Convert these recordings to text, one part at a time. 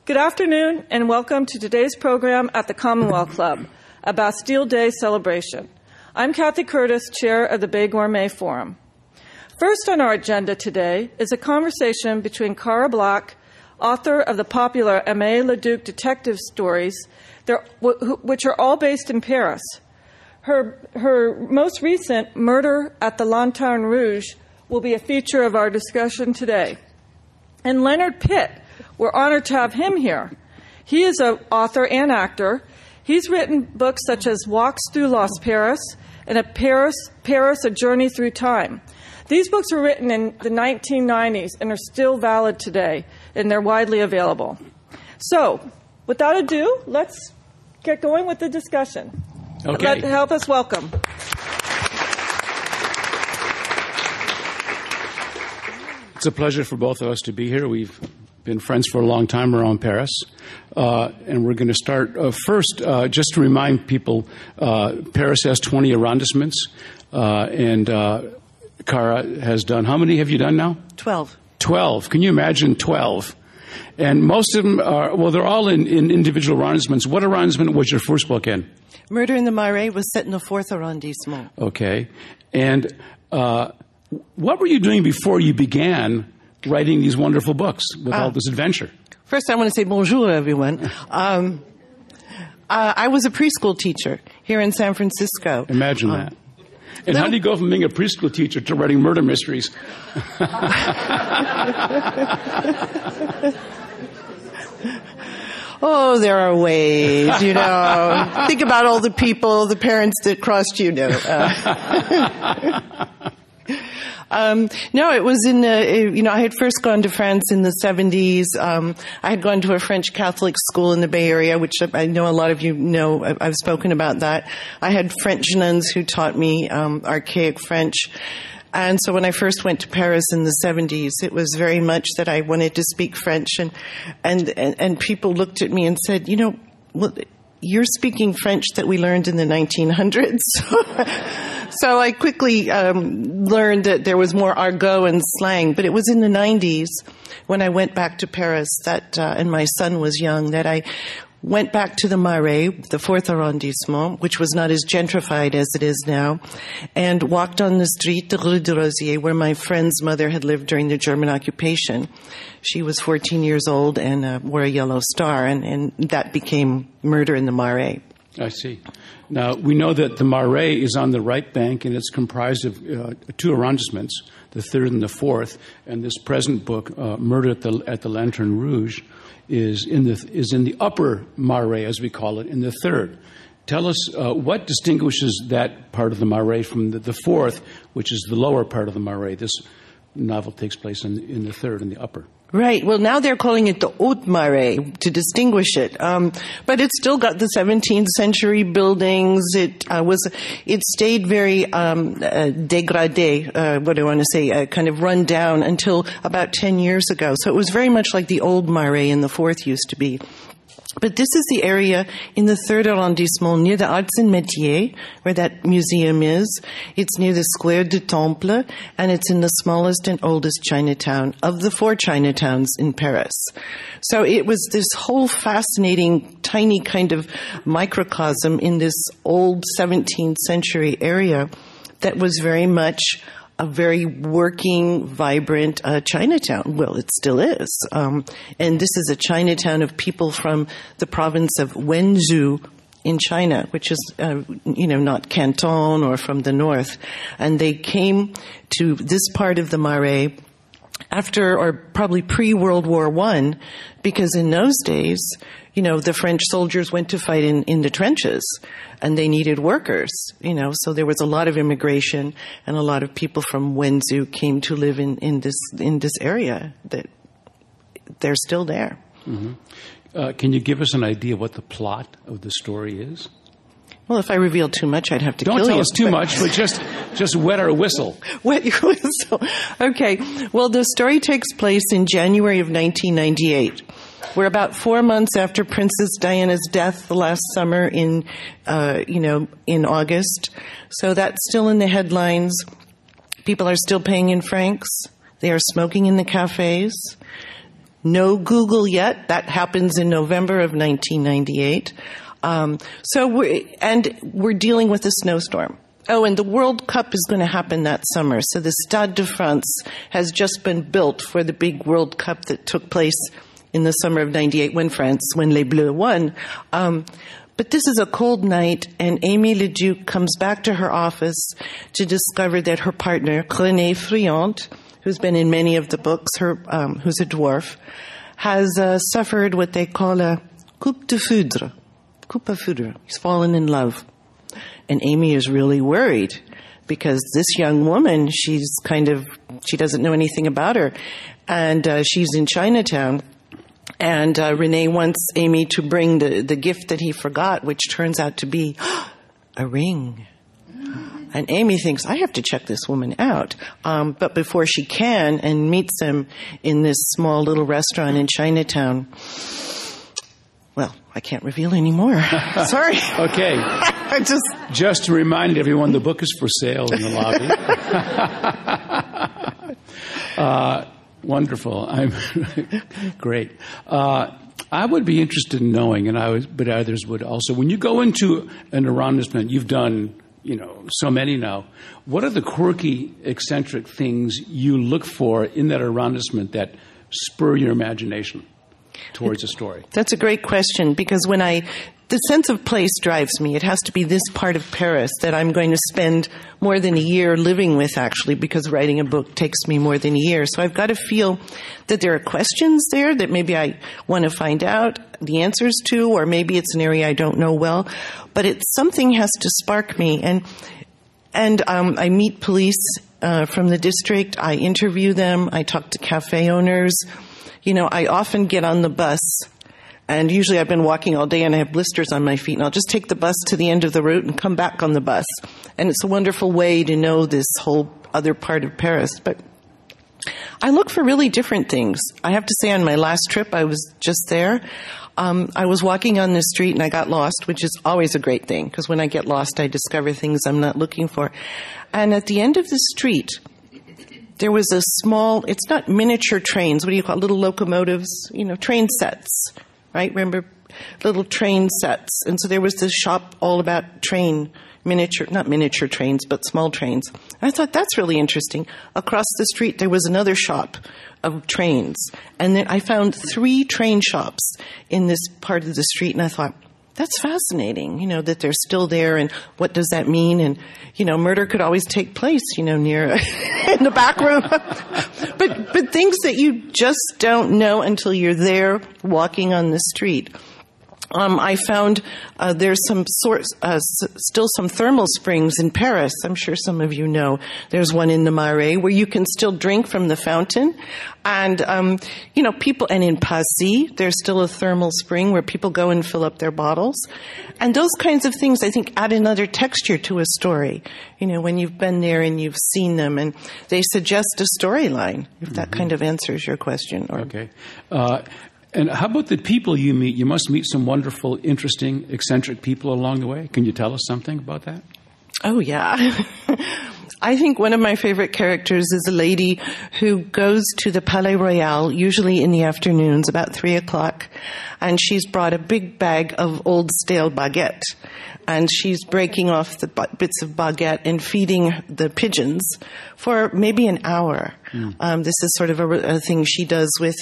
Good afternoon, and welcome to today's program at the Commonwealth Club, a Bastille Day celebration. I'm Kathy Curtis, chair of the Bay Gourmet Forum. First on our agenda today is a conversation between Cara Black, author of the popular Aimé Leduc detective stories, which are all based in Paris. Her most recent, Murder at the Lanterne Rouge, will be a feature of our discussion today. And Leonard Pitt, we're honored to have him here. He is an author and actor. He's written books such as Walks Through Lost Paris and Paris, A Journey Through Time. These books were written in the 1990s and are still valid today, and they're widely available. So, without ado, let's get going with the discussion. Okay. Help us welcome. It's a pleasure for both of us to be here. We've been friends for a long time around Paris. And we're going to start first, just to remind people, Paris has 20 arrondissements, and Cara has done, how many have you done now? 12. 12. Can you imagine 12? And most of them are, well, they're all in individual arrondissements. What arrondissement was your first book in? Murder in the Marais was set in the 4th arrondissement. Okay. And what were you doing before you began writing these wonderful books with all this adventure? First, I want to say bonjour, everyone. I was a preschool teacher here in San Francisco. Imagine that. And how do you go from being a preschool teacher to writing murder mysteries? Oh, there are ways, you know. Think about all the people, the parents that crossed you. No, it was in I had first gone to France in the 70s. I had gone to a French Catholic school in the Bay Area, which I know a lot of you know. I've spoken about that. I had French nuns who taught me archaic French. And so when I first went to Paris in the 70s, it was very much that I wanted to speak French. And people looked at me and said, you know, well, you're speaking French that we learned in the 1900s. So I quickly learned that there was more argot and slang. But it was in the 90s when I went back to Paris and my son was young, that I went back to the Marais, the 4th arrondissement, which was not as gentrified as it is now, and walked on the street, the Rue de Rosier, where my friend's mother had lived during the German occupation. She was 14 years old and wore a yellow star, and that became Murder in the Marais. I see. Now, we know that the Marais is on the right bank, and it's comprised of 2 arrondissements, the 3rd and the 4th, and this present book, Murder at the Lanterne Rouge, is in the upper Marais, as we call it, in the 3rd. Tell us what distinguishes that part of the Marais from the 4th, which is the lower part of the Marais. This novel takes place in the 3rd, in the upper. Right. Well, now they're calling it the Haute Marais to distinguish it. But it's still got the 17th century buildings. It stayed very dégradé, what do I want to say, kind of run down until about 10 years ago. So it was very much like the old Marais in the 4th used to be. But this is the area in the 3rd arrondissement near the Arts and Métiers, where that museum is. It's near the Square du Temple, and it's in the smallest and oldest Chinatown of the 4 Chinatowns in Paris. So it was this whole fascinating, tiny kind of microcosm in this old 17th century area that was very much a very working, vibrant Chinatown. Well, it still is. And this is a Chinatown of people from the province of Wenzhou in China, which is, not Canton or from the north. And they came to this part of the Marais after or probably pre-World War I, because in those days, the French soldiers went to fight in the trenches and they needed workers, so there was a lot of immigration and a lot of people from Wenzhou came to live in this area that they're still there. Mm-hmm. Can you give us an idea what the plot of the story is? Well, if I reveal too much, I'd have to kill you. Don't tell us too much, but just wet our whistle. Wet your whistle. Okay. Well, the story takes place in January of 1998. We're about 4 months after Princess Diana's death last summer in August. So that's still in the headlines. People are still paying in francs. They are smoking in the cafes. No Google yet. That happens in November of 1998. We're dealing with a snowstorm. Oh, and the World Cup is going to happen that summer. So the Stade de France has just been built for the big World Cup that took place in the summer of 98 when Les Bleus won. But this is a cold night, and Amy Leduc comes back to her office to discover that her partner, René Friant, who's been in many of the books, who's a dwarf, has suffered what they call a coup de foudre. Coup de foudre. He's fallen in love. And Amy is really worried because this young woman, she doesn't know anything about her. And she's in Chinatown. And René wants Amy to bring the gift that he forgot, which turns out to be a ring. And Amy thinks, I have to check this woman out. But before she can and meets him in this small little restaurant in Chinatown, well, I can't reveal any more. Sorry. Okay. Just to remind everyone, the book is for sale in the lobby. Wonderful. Great. I would be interested in knowing, but others would also. When you go into an arrondissement, you've done, so many now. What are the quirky, eccentric things you look for in that arrondissement that spur your imagination towards a story? That's a great question, because the sense of place drives me. It has to be this part of Paris that I'm going to spend more than a year living with, actually, because writing a book takes me more than a year. So I've got to feel that there are questions there that maybe I want to find out the answers to, or maybe it's an area I don't know well. But something has to spark me. And I meet police from the district. I interview them. I talk to cafe owners. I often get on the bus. And usually I've been walking all day and I have blisters on my feet, and I'll just take the bus to the end of the route and come back on the bus. And it's a wonderful way to know this whole other part of Paris. But I look for really different things. I have to say, on my last trip, I was just there. I was walking on the street and I got lost, which is always a great thing, because when I get lost, I discover things I'm not looking for. And at the end of the street, there was a small, it's not miniature trains, what do you call it, little locomotives, train sets. Right? Remember, little train sets. And so there was this shop all about not miniature trains, but small trains. And I thought, that's really interesting. Across the street, there was another shop of trains. And then I found 3 train shops in this part of the street. And I thought, that's fascinating, that they're still there. And what does that mean? And, murder could always take place, near in the back room. But things that you just don't know until you're there walking on the street. I found there's still some thermal springs in Paris. I'm sure some of you know. There's one in the Marais where you can still drink from the fountain. And, people, and in Passy, there's still a thermal spring where people go and fill up their bottles. And those kinds of things, I think, add another texture to a story. When you've been there and you've seen them, and they suggest a storyline, if that kind of answers your question. Okay. And how about the people you meet? You must meet some wonderful, interesting, eccentric people along the way. Can you tell us something about that? Oh, yeah. I think one of my favorite characters is a lady who goes to the Palais Royal, usually in the afternoons, about 3:00, and she's brought a big bag of old stale baguette. And she's breaking off the bits of baguette and feeding the pigeons for maybe an hour. This is sort of a thing she does with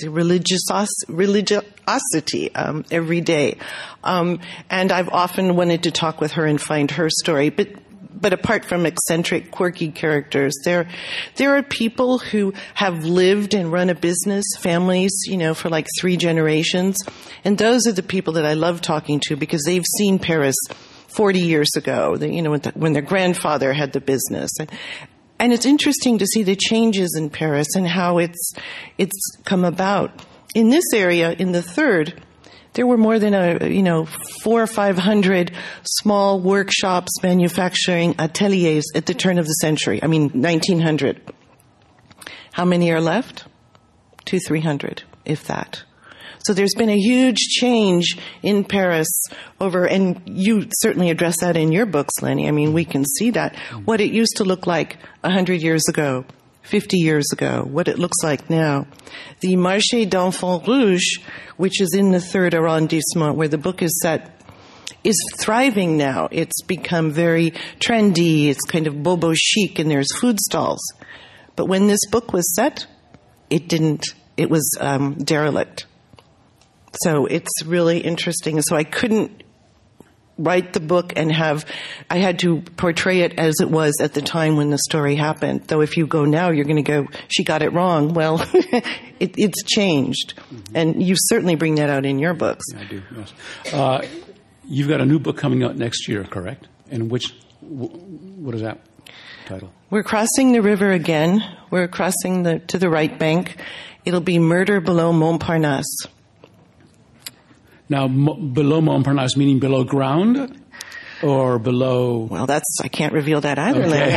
religiosity every day. And I've often wanted to talk with her and find her story. But apart from eccentric, quirky characters, there are people who have lived and run a business, families, for like 3 generations. And those are the people that I love talking to, because they've seen Paris 40 years ago, when their grandfather had the business. And it's interesting to see the changes in Paris and how it's come about. In this area, in the 3rd, there were more than 400 or 500 small workshops, manufacturing ateliers at the turn of the century. 1900. How many are left? 200-300, if that. So there's been a huge change in Paris and you certainly address that in your books, Lenny. We can see that. What it used to look like 100 years ago 50 years ago, what it looks like now. The Marché d'Enfants Rouges, which is in the 3rd arrondissement where the book is set, is thriving now. It's become very trendy. It's kind of bobo chic, and there's food stalls. But when this book was set, it didn't. It was derelict. So it's really interesting. So I couldn't write the book and I had to portray it as it was at the time when the story happened. Though if you go now, you're going to go, she got it wrong. Well, it's changed. Mm-hmm. And you certainly bring that out in your books. I do, yes. You've got a new book coming out next year, correct? And what is that title? We're crossing the river again. We're crossing to the right bank. It'll be Murder Below Montparnasse. Now, below Montparnasse, meaning below ground or below... Well, I can't reveal that either, okay.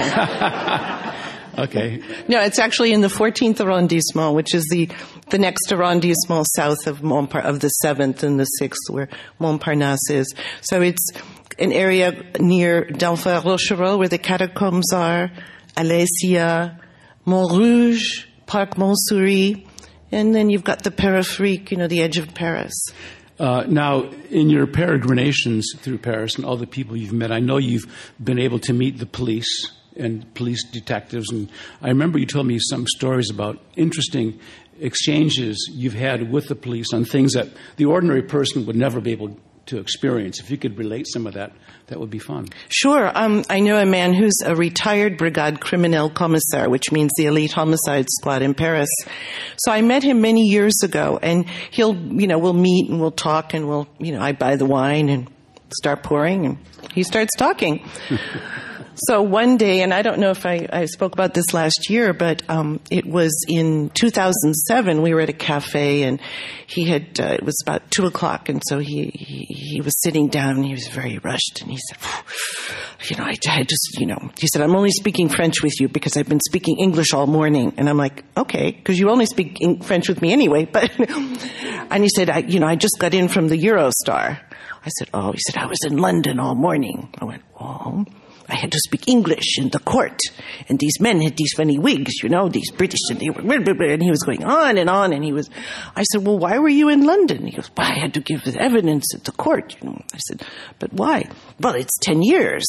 Okay. No, it's actually in the 14th arrondissement, which is the next arrondissement south of the 7th and the 6th, where Montparnasse is. So it's an area near Denfert Rochereau, where the catacombs are, Alésia, Montrouge, Parc Montsouris, and then you've got the Périphérique, the edge of Paris. Now, in your peregrinations through Paris and all the people you've met, I know you've been able to meet the police and police detectives. And I remember you told me some stories about interesting exchanges you've had with the police on things that the ordinary person would never be able to experience. If you could relate some of that, that would be fun. Sure. I know a man who's a retired Brigade Criminelle Commissaire, which means the elite homicide squad in Paris. So I met him many years ago, and we'll meet and we'll talk, and I buy the wine and start pouring, and he starts talking. So one day, and I don't know if I spoke about this last year, but it was in 2007. We were at a cafe, and he had it was about 2:00, and so he was sitting down, and he was very rushed, and he said, he said, I'm only speaking French with you because I've been speaking English all morning. And I'm like, okay, because you only speak French with me anyway. But and he said, I just got in from the Eurostar. I said, oh. He said, I was in London all morning. I went, oh. I had to speak English in the court, and these men had these funny wigs, these British, and they were, and he was going on, and I said, well, why were you in London? He goes, well, I had to give evidence at the court, I said, but why? Well, it's 10 years,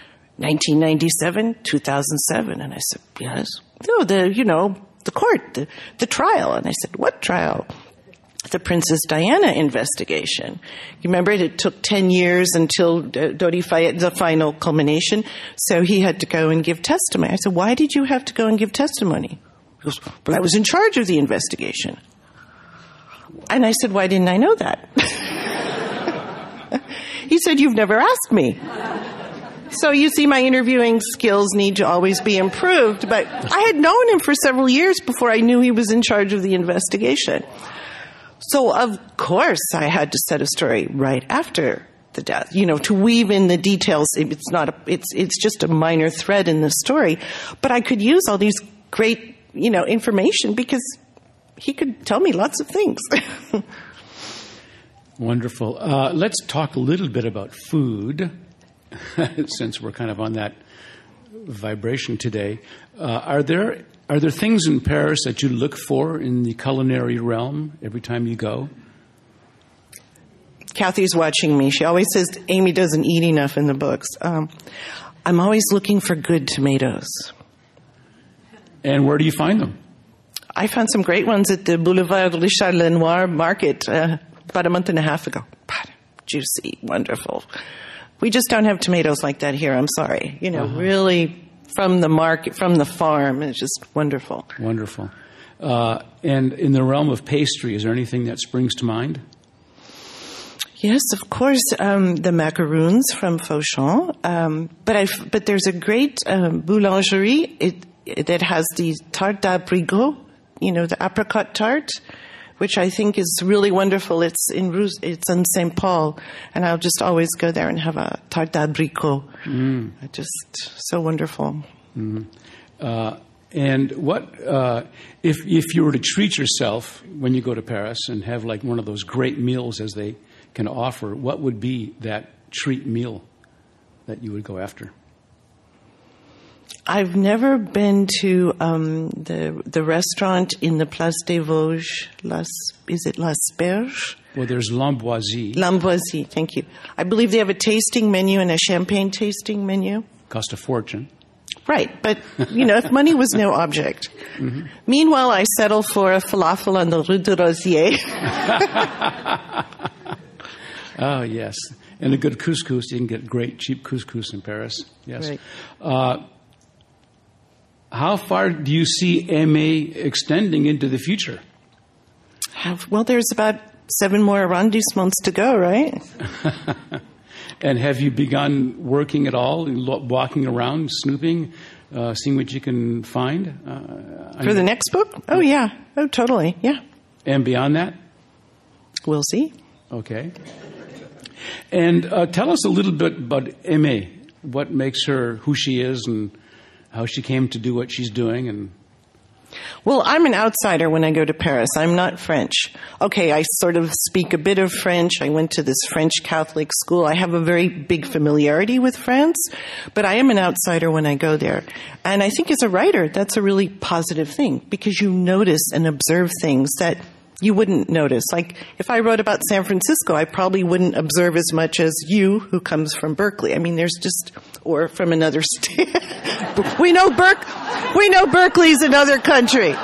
1997, 2007, and I said, yes. No, the court, the trial, and I said, what trial? The Princess Diana investigation. You remember it took 10 years until Dodi Fayed, the final culmination, so he had to go and give testimony. I said, why did you have to go and give testimony? He goes, well, I was in charge of the investigation. And I said, why didn't I know that? He said, you've never asked me. So you see, my interviewing skills need to always be improved, but I had known him for several years before I knew he was in charge of the investigation. So, of course, I had to set a story right after the death, to weave in the details. It's just a minor thread in the story. But I could use all these great, information because he could tell me lots of things. Wonderful. Let's talk a little bit about food, since we're kind of on that vibration today. Are there things in Paris that you look for in the culinary realm every time you go? Kathy's watching me. She always says Amy doesn't eat enough in the books. I'm always looking for good tomatoes. And where do you find them? I found some great ones at the Boulevard Richard Lenoir market about a month and a half ago. Juicy, wonderful. We just don't have tomatoes like that here. I'm sorry. Really from the market, from the farm. It's just wonderful. Wonderful. And in the realm of pastry, is there anything that springs to mind? Yes, of course, the macaroons from Fauchon. But there's a great boulangerie that has the tarte d'abricot, the apricot tart, which I think is really wonderful. It's in St. Paul, and I'll just always go there and have a tarte d'abricot. Just so wonderful. And what if you were to treat yourself when you go to Paris and have like one of those great meals as they can offer, what would be that treat meal that you would go after? I've never been to the restaurant in the Place des Vosges. Is it Las Berges? Well, there's L'Amboisie. L'Amboisie, thank you. I believe they have a tasting menu and a champagne tasting menu. Cost a fortune. Right, but, if money was no object. Mm-hmm. Meanwhile, I settle for a falafel on the Rue de Rosier. Oh, yes. And a good couscous. You can get great, cheap couscous in Paris. Yes. Right. How far do you see MA extending into the future? Well, there's about 7 more arrondissements to go, right? And have you begun working at all, walking around, snooping, seeing what you can find? For the next book? Oh, yeah. Oh, totally. Yeah. And beyond that? We'll see. Okay. And tell us a little bit about Aimée. What makes her who she is and how she came to do what she's doing. And well, I'm an outsider when I go to Paris. I'm not French. Okay, I sort of speak a bit of French. I went to this French Catholic school. I have a very big familiarity with France, but I am an outsider when I go there. And I think as a writer, that's a really positive thing because you notice and observe things that you wouldn't notice. Like, if I wrote about San Francisco, I probably wouldn't observe as much as you, who comes from Berkeley. I mean, there's just, or from another state. We know Berkeley's another country.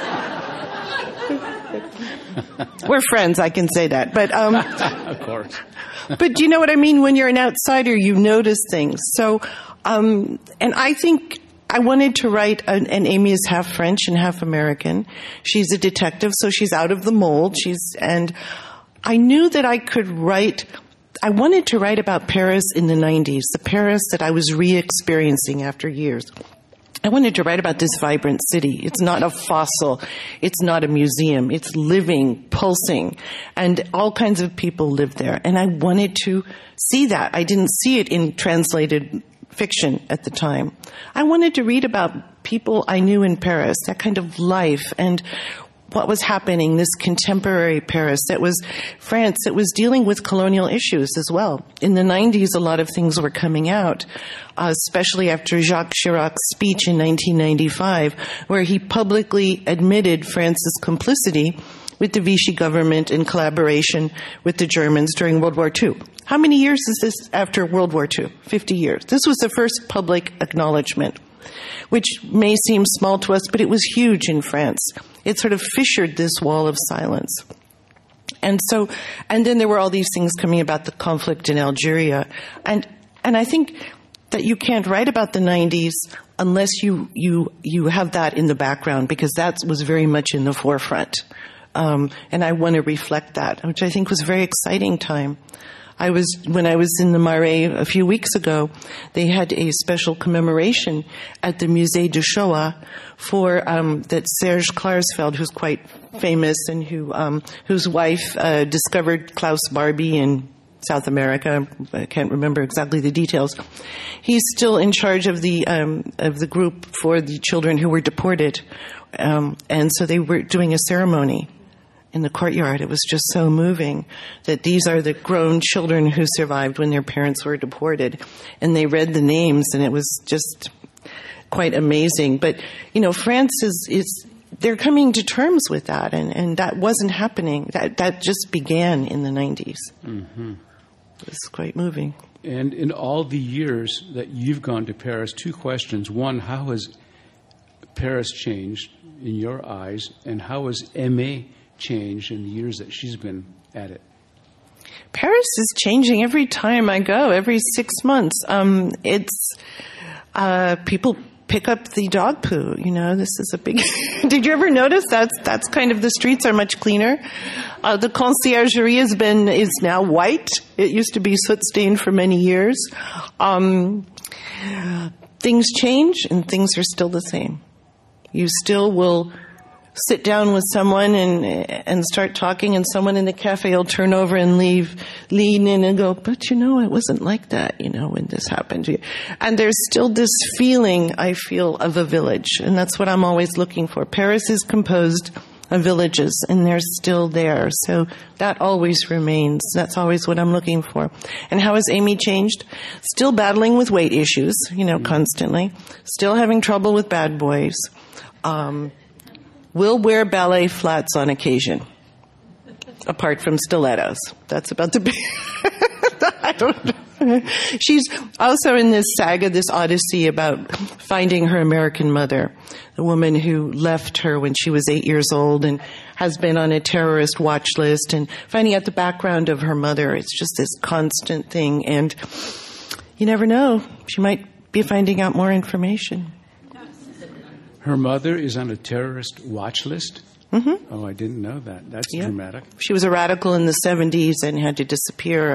We're friends, I can say that. But, of course. But do you know what I mean? When you're an outsider, you notice things. So, and I think I wanted to write, and Amy is half French and half American. She's a detective, so she's out of the mold. And I knew that I could write, I wanted to write about Paris in the 90s, the Paris that I was re-experiencing after years. I wanted to write about this vibrant city. It's not a fossil. It's not a museum. It's living, pulsing, and all kinds of people live there. And I wanted to see that. I didn't see it in translated fiction at the time. I wanted to read about people I knew in Paris, that kind of life and what was happening, this contemporary Paris that was France, that was dealing with colonial issues as well. In the 90s, a lot of things were coming out, especially after Jacques Chirac's speech in 1995, where he publicly admitted France's complicity with the Vichy government in collaboration with the Germans during World War II. How many years is this after World War II? 50 years. This was the first public acknowledgement, which may seem small to us, but it was huge in France. It sort of fissured this wall of silence. And then there were all these things coming about the conflict in Algeria. And I think that you can't write about the 90s unless you have that in the background, because that was very much in the forefront. And I want to reflect that, which I think was a very exciting time. When I was in the Marais a few weeks ago, they had a special commemoration at the Musée de Shoah for that Serge Klarsfeld, who's quite famous and whose wife discovered Klaus Barbie in South America. I can't remember exactly the details. He's still in charge of the group for the children who were deported, and so they were doing a ceremony in the courtyard. It was just so moving that these are the grown children who survived when their parents were deported. And they read the names, and it was just quite amazing. But, France they're coming to terms with that, and that wasn't happening. That just began in the 90s. Mm-hmm. It was quite moving. And in all the years that you've gone to Paris, 2 questions. One, how has Paris changed in your eyes, and how has Aimée changed in the years that she's been at it? Paris is changing every time I go, every 6 months. People pick up the dog poo. This is a big. Did you ever notice that's kind of, the streets are much cleaner. The conciergerie is now white. It used to be soot stained for many years. Things change and things are still the same. You still will sit down with someone and start talking, and someone in the cafe will turn over and lean in and go, but it wasn't like that, when this happened to you. And there's still this feeling, I feel, of a village, and that's what I'm always looking for. Paris is composed villages, and they're still there. So that always remains. That's always what I'm looking for. And how has Amy changed? Still battling with weight issues, constantly. Still having trouble with bad boys. Will wear ballet flats on occasion, apart from stilettos. That's about the big... I don't know. She's also in this saga, this odyssey about finding her American mother, the woman who left her when she was 8 years old and has been on a terrorist watch list, and finding out the background of her mother. It's just this constant thing, and you never know. She might be finding out more information. Her mother is on a terrorist watch list? Mm-hmm. Oh, I didn't know that. That's dramatic. She was a radical in the 70s and had to disappear.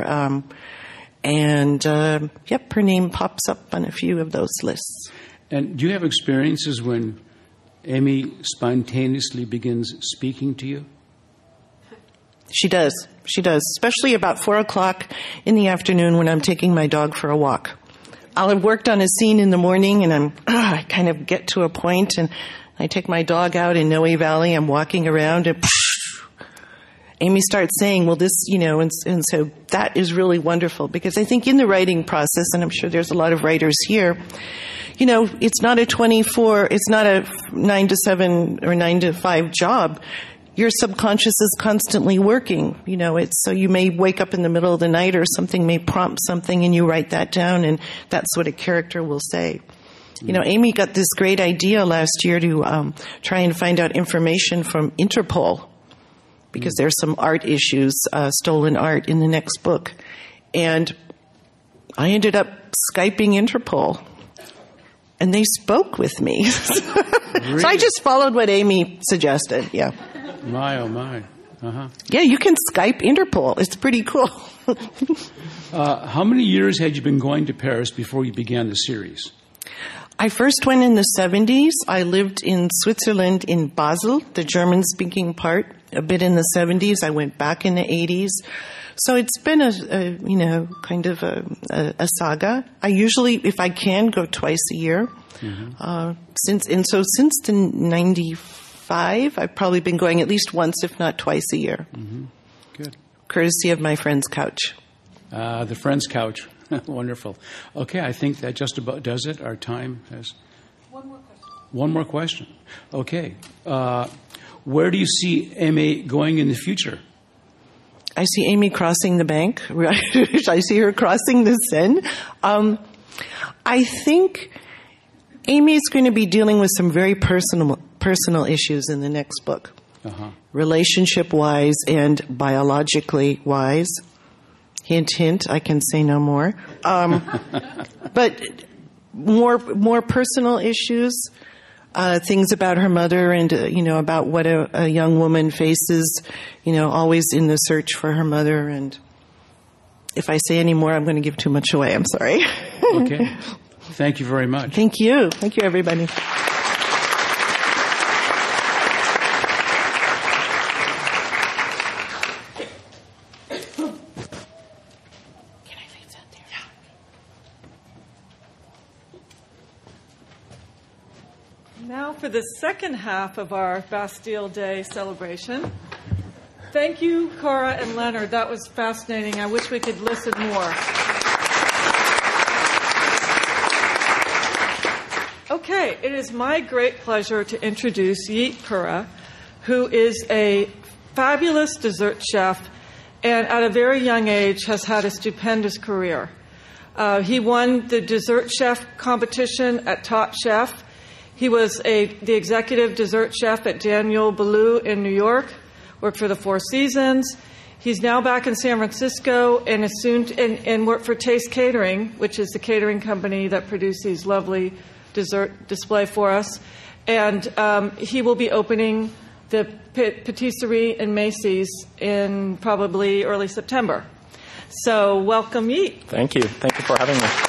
Her name pops up on a few of those lists. And do you have experiences when Amy spontaneously begins speaking to you? She does. She does, especially about 4 o'clock in the afternoon when I'm taking my dog for a walk. I'll have worked on a scene in the morning, and I kind of get to a point, and I take my dog out in Noe Valley. I'm walking around, and Amy starts saying, well, this, and so that is really wonderful, because I think in the writing process, and I'm sure there's a lot of writers here, it's not it's not a 9 to 7 or 9 to 5 job. Your subconscious is constantly working. So you may wake up in the middle of the night or something may prompt something and you write that down, and that's what a character will say. Amy got this great idea last year to try and find out information from Interpol, because there's some art issues, stolen art in the next book. And I ended up Skyping Interpol, and they spoke with me. Really? So I just followed what Amy suggested, yeah. My, oh my. Uh-huh. Yeah, you can Skype Interpol. It's pretty cool. How many years had you been going to Paris before you began the series? I first went in the 70s. I lived in Switzerland in Basel, the German-speaking part, a bit in the 70s. I went back in the 80s. So it's been a saga. I usually, if I can, go twice a year. Mm-hmm. Since the 95, I've probably been going at least once, if not twice a year. Mm-hmm. Good. Courtesy of my friend's couch. The friend's couch. Wonderful. Okay, I think that just about does it. Our time has... One more question. Okay. Where do you see Amy going in the future? I see Amy crossing the bank. I see her crossing the Seine. I think Amy is going to be dealing with some very personal issues in the next book. Uh-huh. Relationship-wise and biologically-wise. Hint, hint, I can say no more. But more personal issues, things about her mother and, about what a young woman faces, always in the search for her mother. And if I say any more, I'm going to give too much away. I'm sorry. Okay. Thank you very much. Thank you. Thank you, everybody. Now for the second half of our Bastille Day celebration. Thank you, Cora and Leonard. That was fascinating. I wish we could listen more. Okay, it is my great pleasure to introduce Yeet Pura, who is a fabulous dessert chef and at a very young age has had a stupendous career. He won the dessert chef competition at Top Chef. He was the executive dessert chef at Daniel Boulud in New York, worked for the Four Seasons. He's now back in San Francisco and is and worked for Taste Catering, which is the catering company that produced these lovely dessert display for us. And he will be opening the patisserie in Macy's in probably early September. So welcome, Yeet. Thank you. Thank you for having me.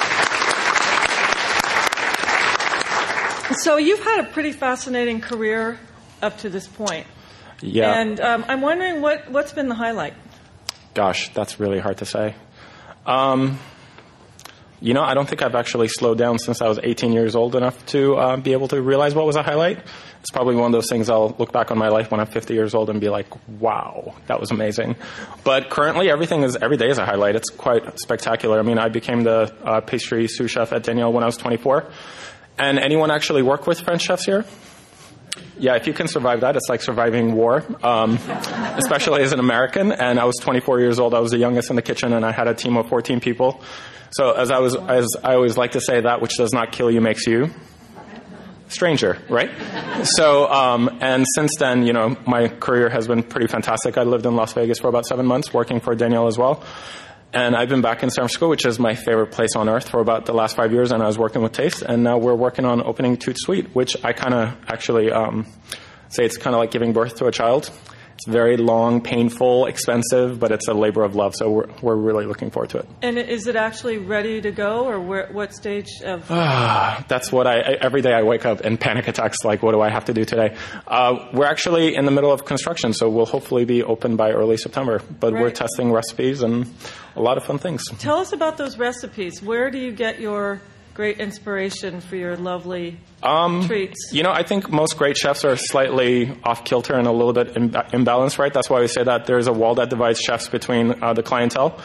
So you've had a pretty fascinating career up to this point. Yeah. And I'm wondering what's been the highlight? Gosh, that's really hard to say. I don't think I've actually slowed down since I was 18 years old enough to be able to realize what was a highlight. It's probably one of those things I'll look back on my life when I'm 50 years old and be like, wow, that was amazing. But currently, every day is a highlight. It's quite spectacular. I mean, I became the pastry sous chef at Daniel when I was 24. And anyone actually work with French chefs here? Yeah, if you can survive that, it's like surviving war, especially as an American. And I was 24 years old. I was the youngest in the kitchen, and I had a team of 14 people. So as I always like to say, that which does not kill you makes you stranger, right? So, and since then, my career has been pretty fantastic. I lived in Las Vegas for about 7 months, working for Daniel as well. And I've been back in San Francisco, which is my favorite place on earth, for about the last 5 years, and I was working with Taste, and now we're working on opening Tout Suite, which I kind of actually say it's kind of like giving birth to a child. It's very long, painful, expensive, but it's a labor of love, so we're really looking forward to it. And is it actually ready to go, or what stage of... That's what every day I wake up in panic attacks, like, what do I have to do today? We're actually in the middle of construction, so we'll hopefully be open by early September, but We're testing recipes and a lot of fun things. Tell us about those recipes. Where do you get your great inspiration for your lovely treats? I think most great chefs are slightly off-kilter and a little bit imbalanced, right? That's why we say that there's a wall that divides chefs between the clientele.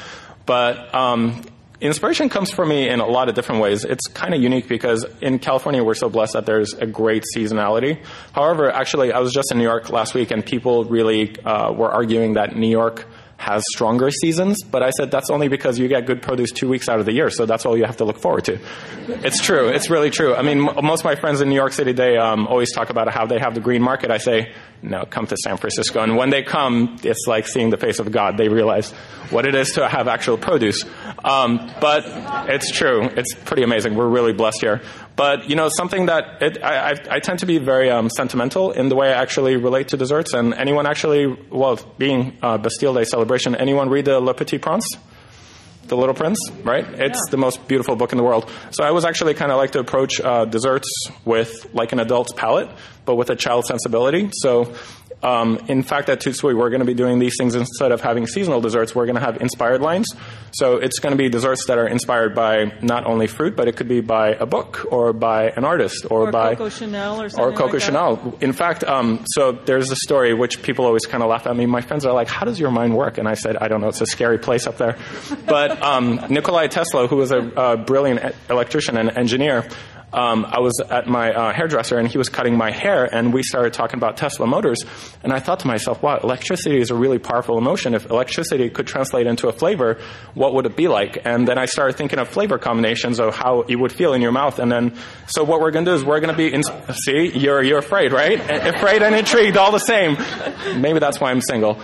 But inspiration comes for me in a lot of different ways. It's kind of unique because in California, we're so blessed that there's a great seasonality. However, actually, I was just in New York last week, and people really were arguing that New York has stronger seasons, but I said that's only because you get good produce 2 weeks out of the year, so that's all you have to look forward to. It's true. It's really true. I mean, most of my friends in New York City, they always talk about how they have the green market. I say, no, come to San Francisco. And when they come, it's like seeing the face of God. They realize what it is to have actual produce. But it's true. It's pretty amazing. We're really blessed here. But, something that I tend to be very sentimental in the way I actually relate to desserts. And anyone actually, being Bastille Day celebration, anyone read the Le Petit Prince? The Little Prince, right? It's the most beautiful book in the world. So I was actually kind of like to approach desserts with like an adult's palate, but with a child sensibility. So in fact, at Tout Suite, we're going to be doing these things instead of having seasonal desserts. We're going to have inspired lines. So it's going to be desserts that are inspired by not only fruit, but it could be by a book or by an artist or by Coco Chanel or something. Or Coco like Chanel. That. In fact, so there's a story which people always kind of laugh at me. My friends are like, "How does your mind work?" And I said, "I don't know. It's a scary place up there." But Nikolai Tesla, who was a brilliant electrician and engineer, I was at my hairdresser, and he was cutting my hair, and we started talking about Tesla motors. And I thought to myself, wow, electricity is a really powerful emotion. If electricity could translate into a flavor, what would it be like? And then I started thinking of flavor combinations of how it would feel in your mouth. And then, so what we're going to do is we're going to be, see, you're afraid, right? Afraid and intrigued all the same. Maybe that's why I'm single.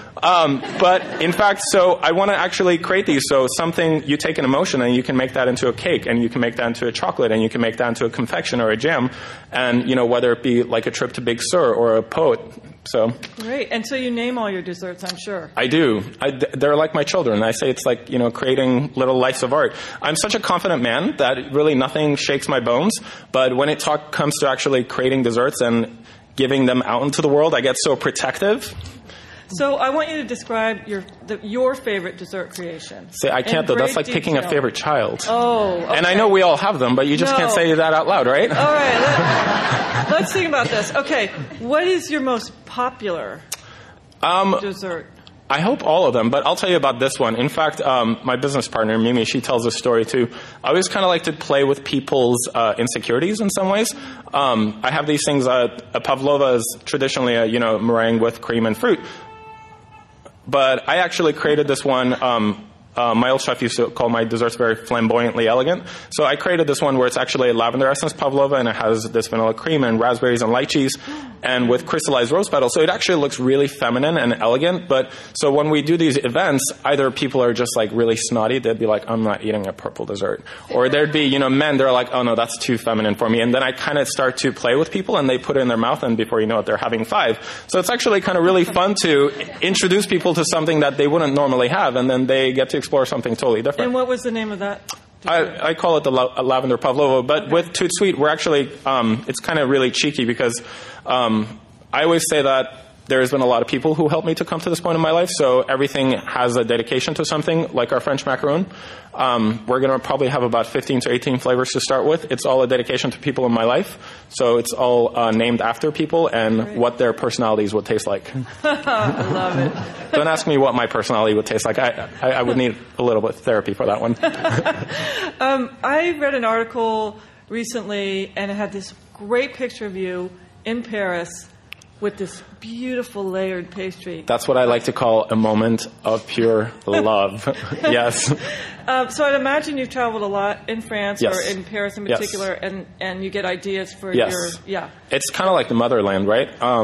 But in fact, so I want to actually create these. So something, you take an emotion and you can make that into a cake, and you can make that into a chocolate, and you can make that into a confection or a jam, and whether it be like a trip to Big Sur or a poet. So great. And so you name all your desserts, I'm sure. I do. They're like my children. I say it's like creating little lives of art. I'm such a confident man that really nothing shakes my bones. But when it comes to actually creating desserts and giving them out into the world, I get so protective. So I want you to describe your favorite dessert creation. See, I can't though. That's like picking a favorite child. Oh, okay. And I know we all have them, but you just can't say that out loud, right? All right. Let's think about this. Okay, what is your most popular dessert? I hope all of them, but I'll tell you about this one. In fact, my business partner, Mimi, she tells a story too. I always kind of like to play with people's insecurities in some ways. I have these things. A pavlova is traditionally a meringue with cream and fruit. But I actually created this one. My old chef used to call my desserts very flamboyantly elegant. So I created this one where it's actually a lavender essence pavlova, and it has this vanilla cream and raspberries and lychees, and with crystallized rose petals. So it actually looks really feminine and elegant. But so when we do these events, either people are just like really snotty. They'd be like, I'm not eating a purple dessert. Or there'd be, men, they're like, oh no, that's too feminine for me. And then I kind of start to play with people, and they put it in their mouth, and before you know it, they're having 5. So it's actually kind of really fun to introduce people to something that they wouldn't normally have, and then they get to explore something totally different. And what was the name of that? I call it the lavender pavlova, but with Tout Suite, we're actually, it's kind of really cheeky because I always say that there's been a lot of people who helped me to come to this point in my life, so everything has a dedication to something, like our French macaroon. We're going to probably have about 15 to 18 flavors to start with. It's all a dedication to people in my life, so it's all named after people and what their personalities would taste like. I love it. Don't ask me what my personality would taste like. I would need a little bit of therapy for that one. I read an article recently, and it had this great picture of you in Paris with this beautiful layered pastry. That's what I like to call a moment of pure love. Yes. So I'd imagine you've traveled a lot in France, yes. or in Paris in particular, yes. and you get ideas for yes. your... It's kind of like the motherland, right?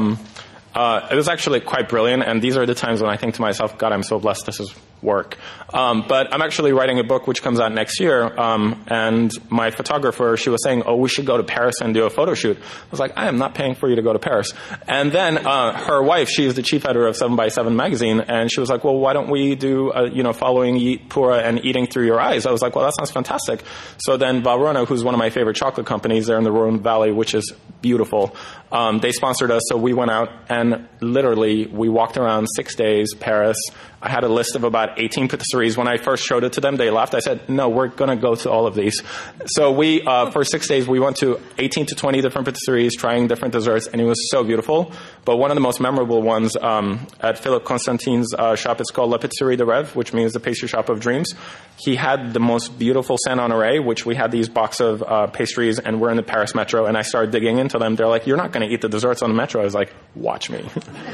It was actually quite brilliant, and these are the times when I think to myself, God, I'm so blessed this is work. But I'm actually writing a book which comes out next year, and my photographer, she was saying, oh, we should go to Paris and do a photo shoot. I was like, I am not paying for you to go to Paris. And then her wife, she is the chief editor of 7x7 magazine, and she was like, well, why don't we do, following Pura and eating through your eyes? I was like, well, that sounds fantastic. So then Valrhona, who's one of my favorite chocolate companies there in the Rhone Valley, which is beautiful, they sponsored us, so we went out and literally we walked around 6 days, Paris. I had a list of about 18 patisseries. When I first showed it to them, they laughed. I said, no, we're going to go to all of these. So we, for 6 days, we went to 18 to 20 different patisseries, trying different desserts, and it was so beautiful. But one of the most memorable ones at Philippe Constantin's shop, it's called La Patisserie de Rêve, which means the pastry shop of dreams. He had the most beautiful Saint-Honoré, which we had these box of pastries, and we're in the Paris metro, and I started digging into them. They're like, you're not going to eat the desserts on the metro. I was like, watch me.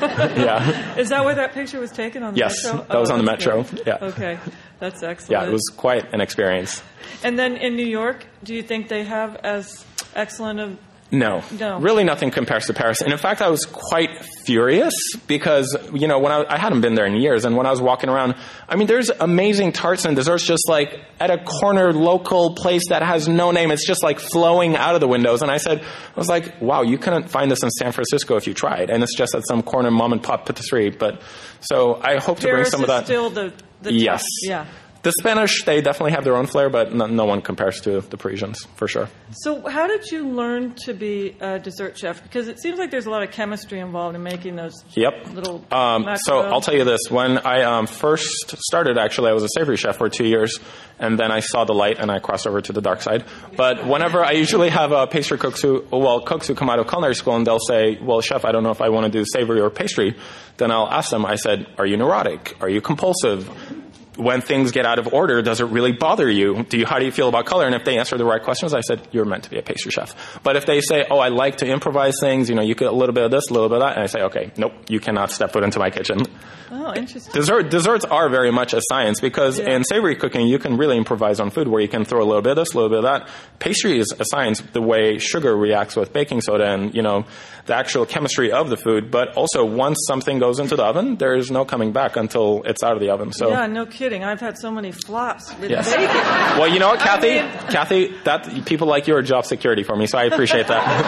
Yeah. Is that where that picture was taken, on the yes, metro? That was on the metro. Great. Yeah. Okay, that's excellent. Yeah, it was quite an experience. And then in New York, do you think they have as excellent of... No. Really nothing compares to Paris. And in fact, I was quite furious because, when I hadn't been there in years, and when I was walking around, there's amazing tarts and desserts just like at a corner local place that has no name. It's just like flowing out of the windows. And I was like, wow, you couldn't find this in San Francisco if you tried. And it's just at some corner mom and pop patisserie. But so I hope to bring some of that. Still the yes. Top. Yeah. The Spanish, they definitely have their own flair, but no one compares to the Parisians, for sure. So how did you learn to be a dessert chef? Because it seems like there's a lot of chemistry involved in making those little So I'll tell you this. When I first started, actually, I was a savory chef for 2 years, and then I saw the light, and I crossed over to the dark side. But whenever I usually have pastry cooks who come out of culinary school, and they'll say, well, chef, I don't know if I want to do savory or pastry, then I'll ask them, I said, are you neurotic? Are you compulsive? When things get out of order, does it really bother you? How do you feel about color? And if they answer the right questions, I said, you're meant to be a pastry chef. But if they say, I like to improvise things, you get a little bit of this, a little bit of that, and I say, okay, nope, you cannot step foot into my kitchen. Oh, interesting. Desserts are very much a science because in savory cooking, you can really improvise on food where you can throw a little bit of this, a little bit of that. Pastry is a science, the way sugar reacts with baking soda and, the actual chemistry of the food. But also, once something goes into the oven, there's no coming back until it's out of the oven. So yeah, no kidding. I've had so many flops with yes. bacon. Well, you know what, Kathy? Kathy, that people like you are job security for me, so I appreciate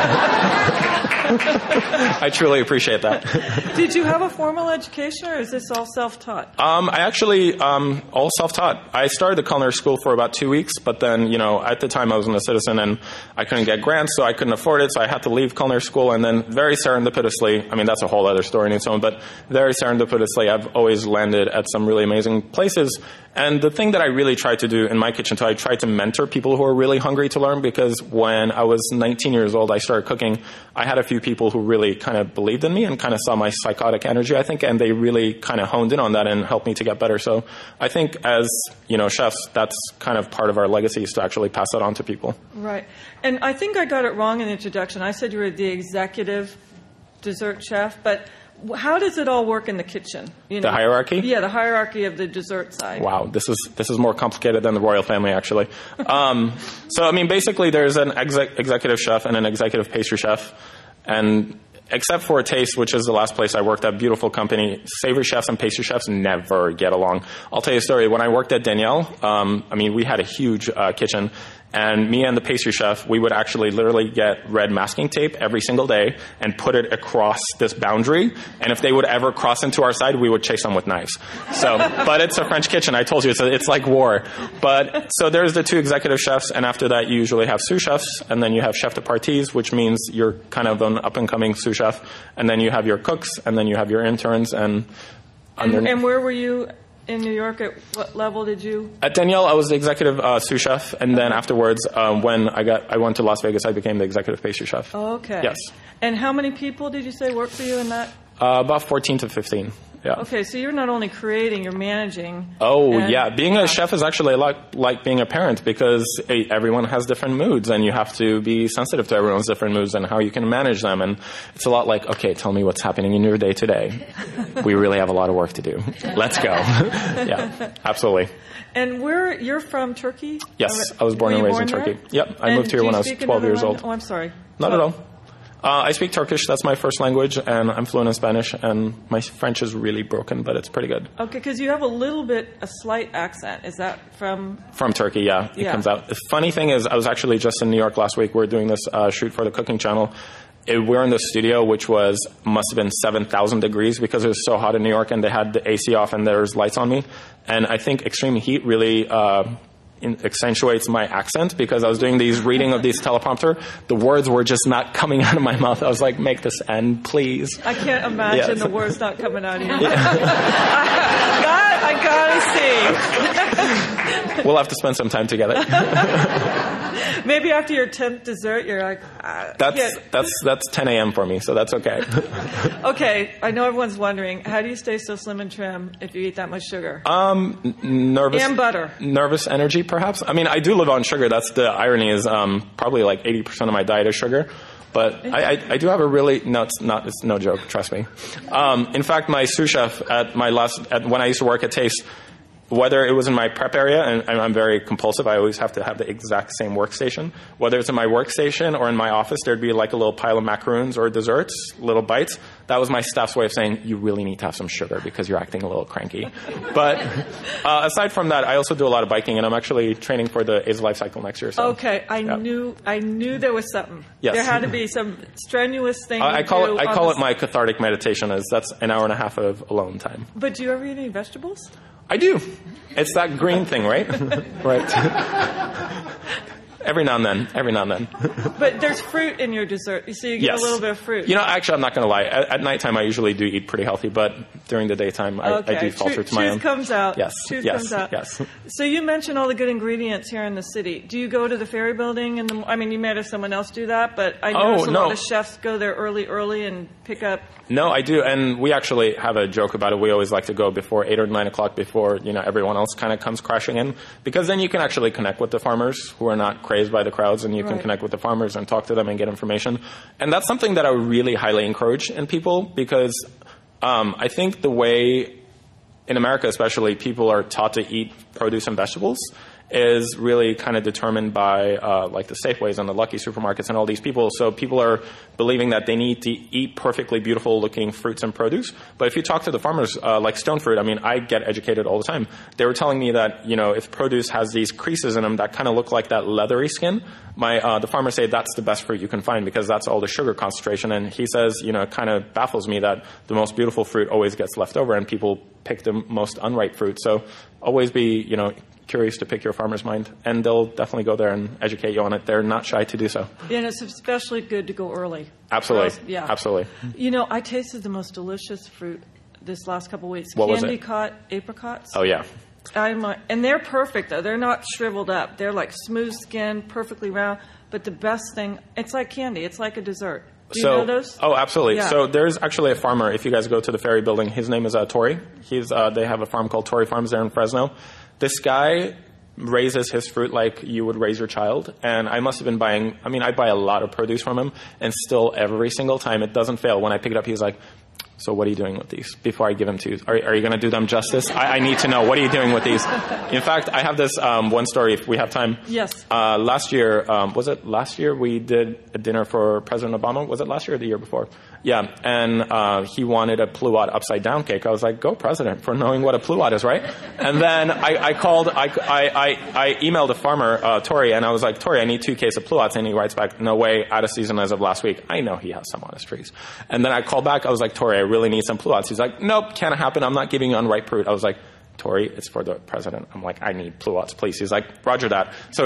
that. I truly appreciate that. Did you have a formal education, or is this all self-taught? I actually all self-taught. I started the culinary school for about 2 weeks, but then, at the time I was a citizen and I couldn't get grants, so I couldn't afford it, so I had to leave culinary school. And then very serendipitously, that's a whole other story in its own, but very serendipitously, I've always landed at some really amazing places. And the thing that I really try to do in my kitchen, too, I try to mentor people who are really hungry to learn, because when I was 19 years old, I started cooking. I had a few people who really kind of believed in me and kind of saw my psychotic energy, I think, and they really kind of honed in on that and helped me to get better. So I think as, chefs, that's kind of part of our legacy, is to actually pass that on to people. Right. And I think I got it wrong in the introduction. I said you were the executive dessert chef, but how does it all work in the kitchen? The hierarchy? Yeah, the hierarchy of the dessert side. Wow, this is more complicated than the royal family, actually. So, basically there's an executive chef and an executive pastry chef, and except for Taste, which is the last place I worked at, beautiful company, savory chefs and pastry chefs never get along. I'll tell you a story. When I worked at Daniel, we had a huge kitchen, And me and the pastry chef, we would actually literally get red masking tape every single day and put it across this boundary. And if they would ever cross into our side, we would chase them with knives. So, but it's a French kitchen. I told you, it's like war. But so there's the two executive chefs, and after that, you usually have sous chefs, and then you have chef de parties, which means you're kind of an up-and-coming sous chef, and then you have your cooks, and then you have your interns, and where were you in New York? At what level did you? At Daniel, I was the executive sous chef, and then afterwards, when I went to Las Vegas, I became the executive pastry chef. Oh, okay. Yes. And how many people did you say work for you in that? About 14 to 15. Yeah. Okay, so you're not only creating, you're managing. Oh, yeah. Being a chef is actually a lot like being a parent, because everyone has different moods, and you have to be sensitive to everyone's different moods and how you can manage them. And it's a lot like, okay, tell me what's happening in your day today. We really have a lot of work to do. Let's go. Yeah, absolutely. And you're from Turkey? Yes, I was born and raised in Turkey. Yep, I moved here when I was 12 years old. Oh, I'm sorry. Not at all. I speak Turkish. That's my first language, and I'm fluent in Spanish, and my French is really broken, but it's pretty good. Okay, because you have a slight accent. Is that from? From Turkey, yeah. It comes out. The funny thing is, I was actually just in New York last week. We're doing this shoot for the cooking channel. We're in the studio, which must have been 7,000 degrees because it was so hot in New York, and they had the AC off and there's lights on me. And I think extreme heat really accentuates my accent, because I was doing these reading of these teleprompter. The words were just not coming out of my mouth. I was like, make this end, please. I can't imagine the words not coming out of you. That I gotta see. We'll have to spend some time together. Maybe after your 10th dessert, you're like, that's 10 a.m. for me, so that's okay. Okay, I know everyone's wondering, how do you stay so slim and trim if you eat that much sugar? Nervous. And butter. Nervous energy, perhaps. I mean, I do live on sugar. That's the irony, is probably like 80% of my diet is sugar. But I do have a really, it's no joke, trust me. In fact, my sous chef when I used to work at Taste, whether it was in my prep area, and I'm very compulsive, I always have to have the exact same workstation. Whether it's in my workstation or in my office, there'd be like a little pile of macaroons or desserts, little bites. That was my staff's way of saying, you really need to have some sugar because you're acting a little cranky. But aside from that, I also do a lot of biking, and I'm actually training for the A's Life Cycle next year. So, okay, I knew there was something. Yes. There had to be some strenuous thing. I call it my cathartic meditation. That's an hour and a half of alone time. But do you ever eat any vegetables? I do. It's that green thing, right? Right. Every now and then. But there's fruit in your dessert. So you get a little bit of fruit. Actually, I'm not going to lie. At nighttime, I usually do eat pretty healthy, but during the daytime, I do falter to my own. Truth comes out. Yes. Truth comes out. Yes. So you mentioned all the good ingredients here in the city. Do you go to the Ferry Building? You might have someone else do that, but I notice a lot of chefs go there early and pick up. No, I do, and we actually have a joke about it. We always like to go before 8 or 9 o'clock, before everyone else kind of comes crashing in, because then you can actually connect with the farmers who are not crazed by the crowds, and you can connect with the farmers and talk to them and get information. And that's something that I really highly encourage in people, because I think the way, in America especially, people are taught to eat produce and vegetables is really kind of determined by like the Safeways and the Lucky supermarkets and all these people. So people are believing that they need to eat perfectly beautiful looking fruits and produce. But if you talk to the farmers, like Stone Fruit, I get educated all the time. They were telling me that, if produce has these creases in them that kind of look like that leathery skin, the farmers say that's the best fruit you can find, because that's all the sugar concentration. And he says, it kind of baffles me that the most beautiful fruit always gets left over and people pick the most unripe fruit. So always be, curious to pick your farmer's mind, and they'll definitely go there and educate you on it. They're not shy to do so. Yeah, and it's especially good to go early. Absolutely. Absolutely. I tasted the most delicious fruit this last couple of weeks. What was it? Candy apricots. Oh, yeah. And they're perfect, though. They're not shriveled up. They're like smooth skin, perfectly round. But the best thing, it's like candy. It's like a dessert. Do you know those? Oh, absolutely. Yeah. So there's actually a farmer, if you guys go to the Ferry Building, his name is Tori. They have a farm called Tori Farms there in Fresno. This guy raises his fruit like you would raise your child. And I must have been I buy a lot of produce from him, and still every single time it doesn't fail. When I pick it up, he's like, So what are you doing with these? Before I give them to you, are you going to do them justice? I need to know. What are you doing with these? In fact, I have this one story, if we have time. Yes. Last year, was it last year we did a dinner for President Obama? Was it last year or the year before? Yeah, and he wanted a pluot upside-down cake. I was like, go, President, for knowing what a pluot is, right? And then I emailed a farmer, Tori, and I was like, Tori, I need 2 cases of pluots. And he writes back, no way, out of season as of last week. I know he has some on his trees. And then I called back. I was like, Tori, I really need some pluots. He's like, nope, can't happen. I'm not giving you unripe fruit. I was like, Tori, it's for the president. I'm like, I need pluots, please. He's like, roger that. So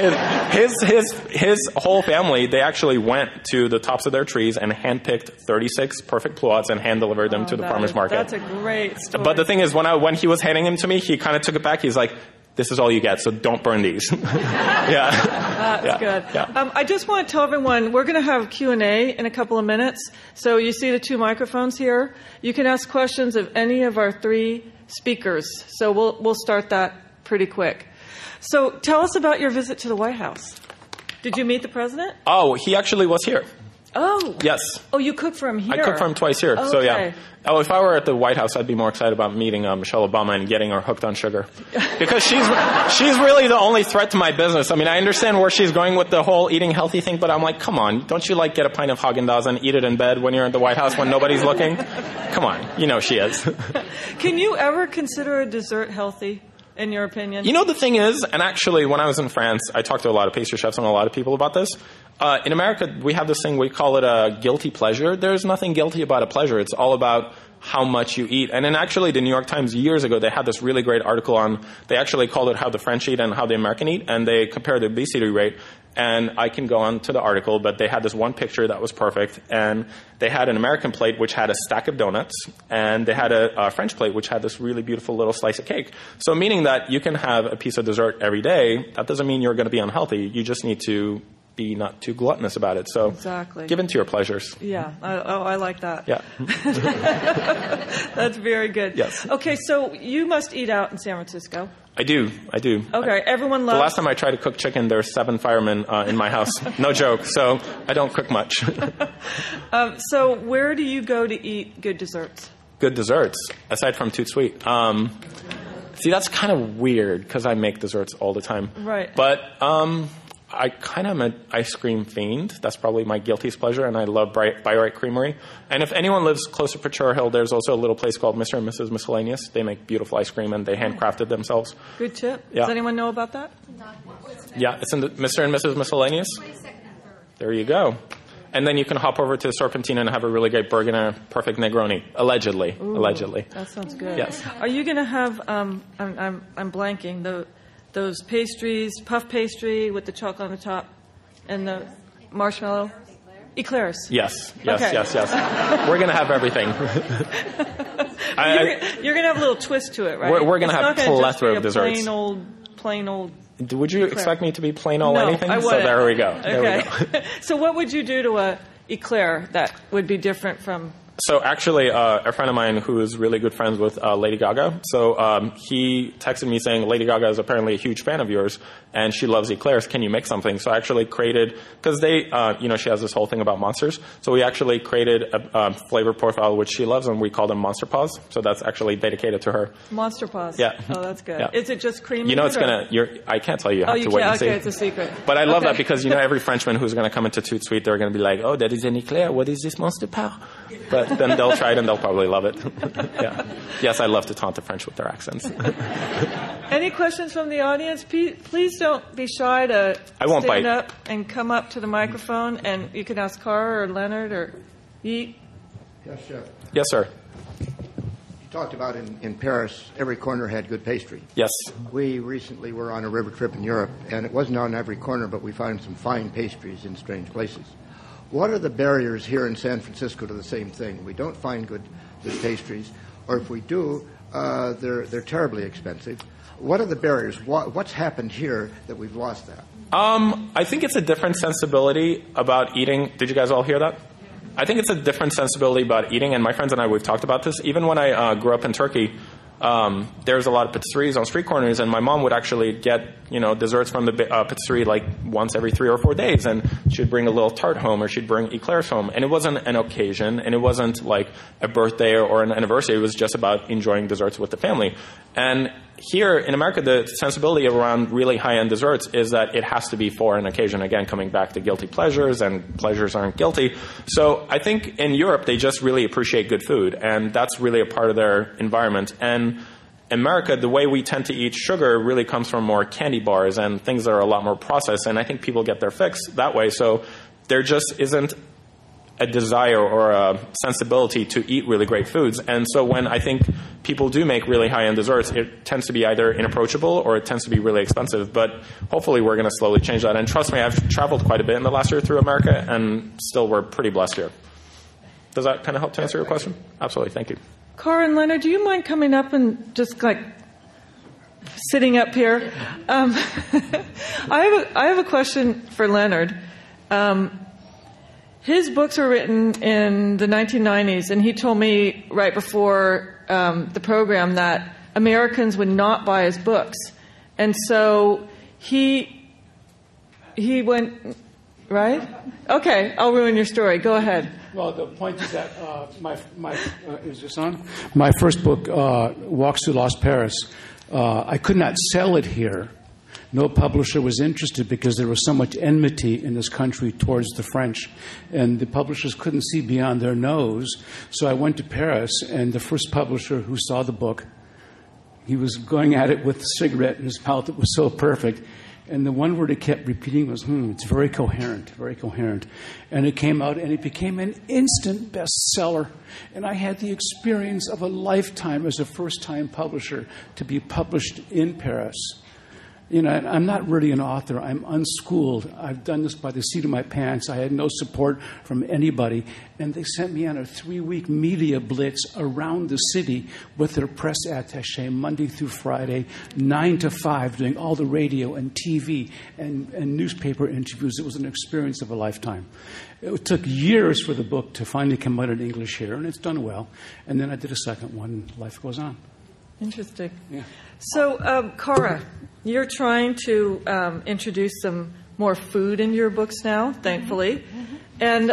his whole family, they actually went to the tops of their trees and handpicked 36 perfect pluots and hand-delivered them to the farmer's market. That's a great story. But the thing is, when he was handing them to me, he kind of took it back. He's like, this is all you get, so don't burn these. Yeah. That's good. Yeah. I just want to tell everyone, we're going to have Q&A in a couple of minutes. So you see the 2 microphones here. You can ask questions of any of our 3 speakers. So we'll start that pretty quick. So tell us about your visit to the White House. Did you meet the president? Oh, he actually was here. Oh. Yes. Oh, you cooked for him here. I cooked for him twice here. Oh, so, yeah. okay. Oh, if I were at the White House, I'd be more excited about meeting Michelle Obama and getting her hooked on sugar. Because she's really the only threat to my business. I mean, I understand where she's going with the whole eating healthy thing, but I'm like, come on. Don't you, get a pint of Haagen-Dazs and eat it in bed when you're at the White House when nobody's looking? Come on. You know she is. Can you ever consider a dessert healthy? In your opinion? You know, the thing is, and actually when I was in France, I talked to a lot of pastry chefs and a lot of people about this. In America, we have this thing, we call it a guilty pleasure. There's nothing guilty about a pleasure. It's all about how much you eat. And then actually the New York Times years ago, they had this really great article on, they actually called it How the French Eat and How the American Eat, and they compared the obesity rate. And I can go on to the article, but they had this one picture that was perfect. And they had an American plate which had a stack of donuts, and they had a French plate which had this really beautiful little slice of cake. So meaning that you can have a piece of dessert every day. That doesn't mean you're going to be unhealthy. You just need to be not too gluttonous about it. So exactly. Give in to your pleasures. Yeah. I like that. Yeah. That's very good. Yes. Okay, so you must eat out in San Francisco. I do. Okay, everyone loves... The last time I tried to cook chicken, there were 7 firemen in my house. No joke. So I don't cook much. So where do you go to eat good desserts? Good desserts, aside from Toot Sweet. See, that's kind of weird because I make desserts all the time. Right. But I kind of am an ice cream fiend. That's probably my guiltiest pleasure, and I love Biorite Creamery. And if anyone lives close to Ventura Hill, there's also a little place called Mr. and Mrs. Miscellaneous. They make beautiful ice cream, and they handcrafted themselves. Good tip. Yeah. Does anyone know about that? Yeah, it's in the Mr. and Mrs. Miscellaneous. There you go. And then you can hop over to the Serpentine and have a really great burger and a perfect Negroni. Allegedly. Ooh, Allegedly. That sounds good. Yes. Are you going to have, I'm blanking, those pastries, puff pastry with the chocolate on the top and the marshmallow? Eclairs. Yes. Okay. Yes. We're going to have everything. You're going to have a little twist to it, right? We're going to have a plethora of desserts. Plain old. Would you expect me to be plain old anything? I wouldn't. So there we go. Okay. So what would you do to a eclair that would be different from... So actually, a friend of mine who is really good friends with Lady Gaga, so he texted me saying, Lady Gaga is apparently a huge fan of yours, and she loves eclairs. Can you make something? So I actually created, because she has this whole thing about monsters, so we actually created a flavor profile which she loves, and we call them Monster Paws. So that's actually dedicated to her. Monster Paws. Yeah. Oh, that's good. Yeah. Is it just cream? You know, I can't tell you. You have to wait and see. Okay, it's a secret. But I love that because, every Frenchman who's going to come into Toot Sweet, they're going to be like, oh, that is an eclair. What is this Monster Paw? But then they'll try it and they'll probably love it. Yeah. Yes, I love to taunt the French with their accents. Any questions from the audience? Please don't be shy to stand up and come up to the microphone, and you can ask Cara or Leonard or Yeet. Yes, Chef. Yes, sir. You talked about in Paris, every corner had good pastry. Yes. We recently were on a river trip in Europe, and it wasn't on every corner, but we found some fine pastries in strange places. What are the barriers here in San Francisco to the same thing? We don't find good pastries, or if we do, they're terribly expensive. What are the barriers? What's happened here that we've lost that? I think it's a different sensibility about eating. Did you guys all hear that? I think it's a different sensibility about eating, and my friends and I, we've talked about this. Even when I grew up in Turkey, there's a lot of patisseries on street corners, and my mom would actually get, desserts from the patisserie like once every 3 or 4 days, and she'd bring a little tart home, or she'd bring eclairs home. And it wasn't an occasion, and it wasn't like a birthday or an anniversary. It was just about enjoying desserts with the family. And here in America, the sensibility around really high-end desserts is that it has to be for an occasion. Again, coming back to guilty pleasures, and pleasures aren't guilty. So I think in Europe, they just really appreciate good food, and that's really a part of their environment. And America, the way we tend to eat sugar really comes from more candy bars and things that are a lot more processed, and I think people get their fix that way. So there just isn't a desire or a sensibility to eat really great foods. And so when I think people do make really high-end desserts, it tends to be either inapproachable or it tends to be really expensive. But hopefully we're going to slowly change that. And trust me, I've traveled quite a bit in the last year through America, and still we're pretty blessed here. Does that kind of help to answer your question? Absolutely. Thank you. Cara and Leonard, do you mind coming up and just sitting up here? I have a question for Leonard. His books were written in the 1990s, and he told me right before the program that Americans would not buy his books. And so he went, right? Okay, I'll ruin your story. Go ahead. Well, the point is that is this on? My first book, Walks to Lost Paris, I could not sell it here. No publisher was interested because there was so much enmity in this country towards the French, and the publishers couldn't see beyond their nose. So I went to Paris, and the first publisher who saw the book, he was going at it with a cigarette in his mouth. It was so perfect. And the one word he kept repeating was, it's very coherent, very coherent. And it came out, and it became an instant bestseller. And I had the experience of a lifetime as a first-time publisher to be published in Paris. I'm not really an author. I'm unschooled. I've done this by the seat of my pants. I had no support from anybody. And they sent me on a 3-week media blitz around the city with their press attaché Monday through Friday, 9 to 5, doing all the radio and TV and newspaper interviews. It was an experience of a lifetime. It took years for the book to finally come out in English here, and it's done well. And then I did a second one, and life goes on. Interesting. Yeah. So, Cara, you're trying to introduce some more food into your books now, thankfully. And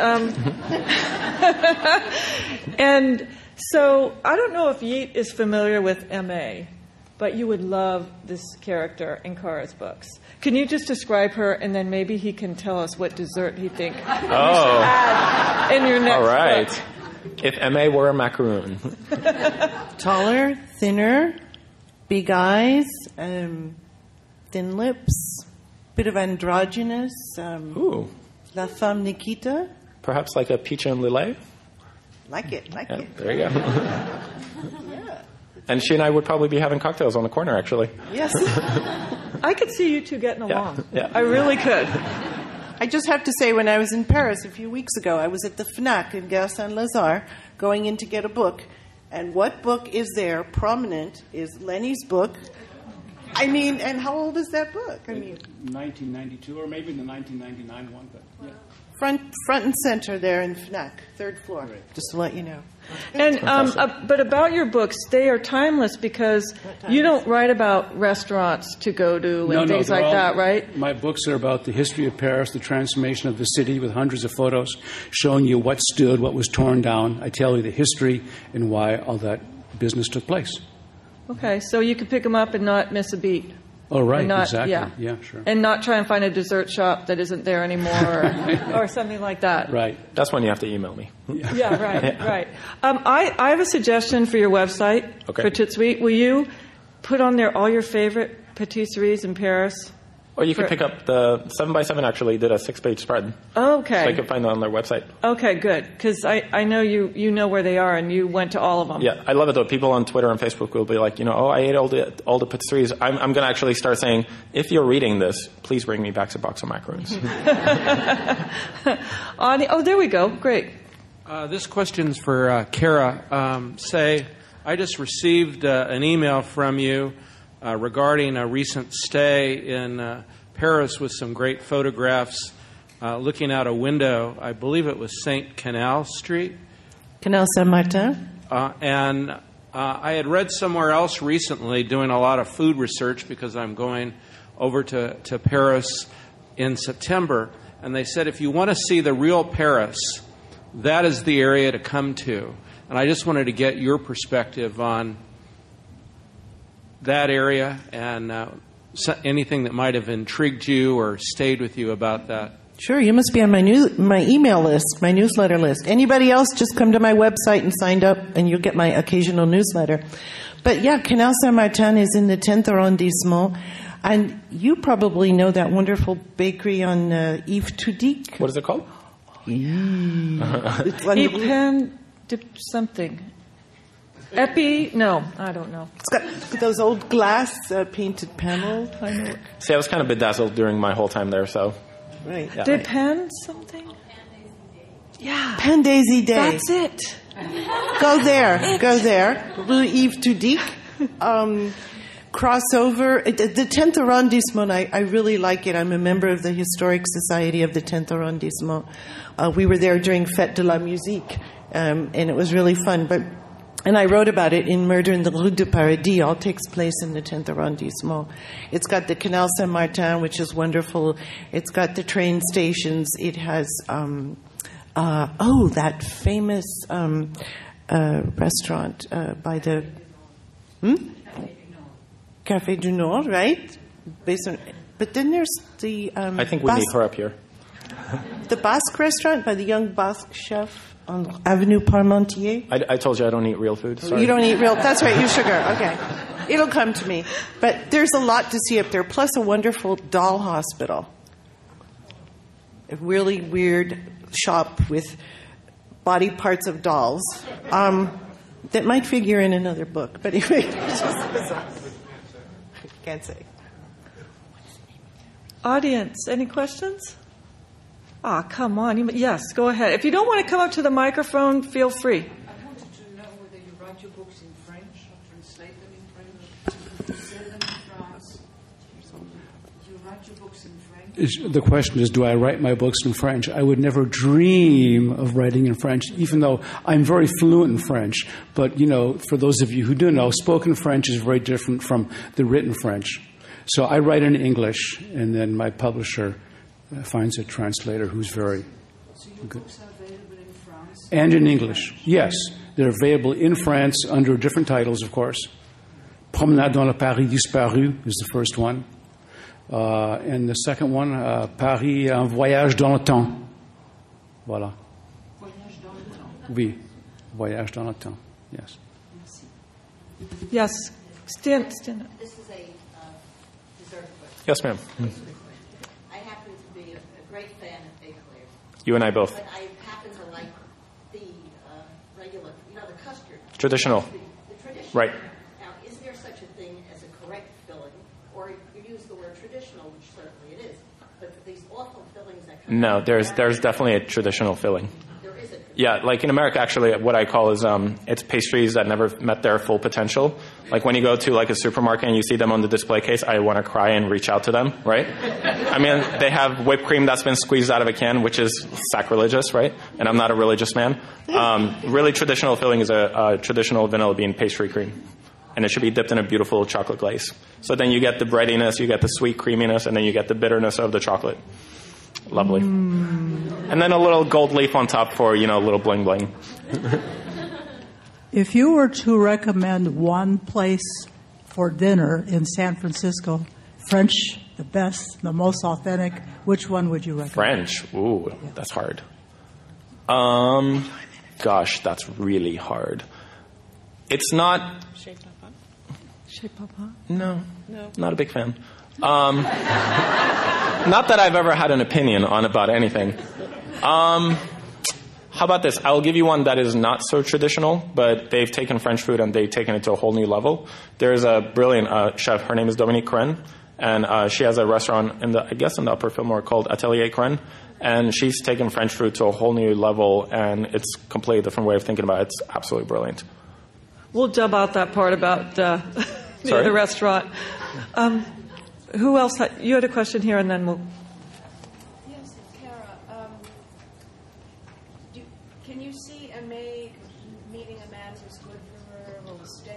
and so I don't know if Yeet is familiar with M.A., but you would love this character in Cara's books. Can you just describe her, and then maybe he can tell us what dessert he thinks you should add in your next All right. book. If M.A. were a macaroon. Taller, thinner, big eyes, thin lips, bit of androgynous. Ooh. La Femme Nikita. Perhaps like a peach and lillet? Like it. There you go. Yeah. And she and I would probably be having cocktails on the corner, actually. Yes. I could see you two getting along. Yeah. I really could. I just have to say, when I was in Paris a few weeks ago, I was at the FNAC in Gare Saint-Lazare going in to get a book. And what book is there prominent is Lenny's book. And how old is that book? 1992, or maybe the 1999 one, but yeah. Front and center there in FNAC, third floor, just to let you know. And but about your books, they are timeless because you don't write about restaurants to go to and things like that, right? My books are about the history of Paris, the transformation of the city, with hundreds of photos showing you what stood, what was torn down. I tell you the history and why all that business took place. Okay, so you can pick them up and not miss a beat. Oh, right, not, exactly. Yeah, sure. And not try and find a dessert shop that isn't there anymore or something like that. Right. That's when you have to email me. Yeah, right. I have a suggestion for your website, for Tout Suite. Will you put on there all your favorite patisseries in Paris? Or you can pick up the 7x7 actually did a 6-page spread. Okay. So you can find it on their website. Okay, good. Because I know you know where they are and you went to all of them. Yeah, I love it though. People on Twitter and Facebook will be like, I ate all the patisseries. I'm going to actually start saying, if you're reading this, please bring me back a box of macarons. There we go. Great. This question's for Cara. I just received an email from you regarding a recent stay in Paris with some great photographs looking out a window. I believe it was Saint Canal Street. Canal Saint-Martin. And I had read somewhere else recently, doing a lot of food research because I'm going over to Paris in September, and they said if you want to see the real Paris, that is the area to come to. And I just wanted to get your perspective on that area and anything that might have intrigued you or stayed with you about that. Sure, you must be on my email list, my newsletter list. Anybody else, just come to my website and sign up, and you'll get my occasional newsletter. But yeah, Canal Saint-Martin is in the 10th arrondissement, and you probably know that wonderful bakery on Yves Toudic. What is it called? It's something. Epi? No, I don't know. It's got those old glass painted panels. I know. See, I was kind of bedazzled during my whole time there, so. Right. Yeah. Depend something? Yeah. Pain des Idées. That's it. Go there. Rue Yves Toudic. Crossover. The 10th arrondissement, I really like it. I'm a member of the Historic Society of the 10th arrondissement. We were there during Fête de la Musique, and it was really fun. And I wrote about it in Murder in the Rue du Paradis. All takes place in the 10th arrondissement. It's got the Canal Saint-Martin, which is wonderful. It's got the train stations. It has, that famous restaurant by the Café du Nord, right? But then there's the I think we need her up here. The Basque restaurant by the young Basque chef on Avenue Parmentier. I told you I don't eat real food. Sorry. You don't eat real. That's right. You sugar. Okay, it'll come to me. But there's a lot to see up there. Plus a wonderful doll hospital. A really weird shop with body parts of dolls that might figure in another book. But anyway, it's just bizarre. Can't say. Audience, any questions? Come on. Yes, go ahead. If you don't want to come up to the microphone, feel free. I wanted to know whether you write your books in French or translate them in French. You sell them in France. Do you write your books in French? The question is, do I write my books in French? I would never dream of writing in French, even though I'm very fluent in French. But, for those of you who do know, spoken French is very different from the written French. So I write in English, and then my publisher finds a translator who's very good. Books are available in France? And in English, yes. They're available in France under different titles, of course. Promenade dans le Paris disparu is the first one. And the second one, Paris, un voyage dans le temps. Voilà. Voyage dans le temps. Oui, voyage dans le temps, yes. Yes, stand. This is a dessert question. Yes, ma'am. I happen to be a great fan of eclairs. You and I both. But I happen to like the regular, the custard. Traditional. The traditional. Right. Now, is there such a thing as a correct filling? Or you use the word traditional, which certainly it is. But for these awful fillings that come No, out, there's definitely a traditional filling. there is a traditional. Yeah, like in America, actually, what I call is it's pastries that never met their full potential. Like when you go to like a supermarket and you see them on the display case, I want to cry and reach out to them, right? I mean, they have whipped cream that's been squeezed out of a can, which is sacrilegious, right? And I'm not a religious man. Really traditional filling is a traditional vanilla bean pastry cream. And it should be dipped in a beautiful chocolate glaze. So then you get the breadiness, you get the sweet creaminess, and then you get the bitterness of the chocolate. Lovely. And then a little gold leaf on top for, a little bling bling. If you were to recommend one place for dinner in San Francisco, French, the best, the most authentic, which one would you recommend? French. Ooh, that's hard. Gosh, that's really hard. It's not... Chez Papa? No, not a big fan. Not that I've ever had an opinion on about anything. How about this? I'll give you one that is not so traditional, but they've taken French food and they've taken it to a whole new level. There's a brilliant chef. Her name is Dominique Crenn, and she has a restaurant in the Upper Fillmore called Atelier Crenn, and she's taken French food to a whole new level, and it's a completely different way of thinking about it. It's absolutely brilliant. We'll dub out that part about the restaurant. Who else? You had a question here, and then we'll... Yes, Kara. Can you see a maid meeting a man who's good for her, or will stay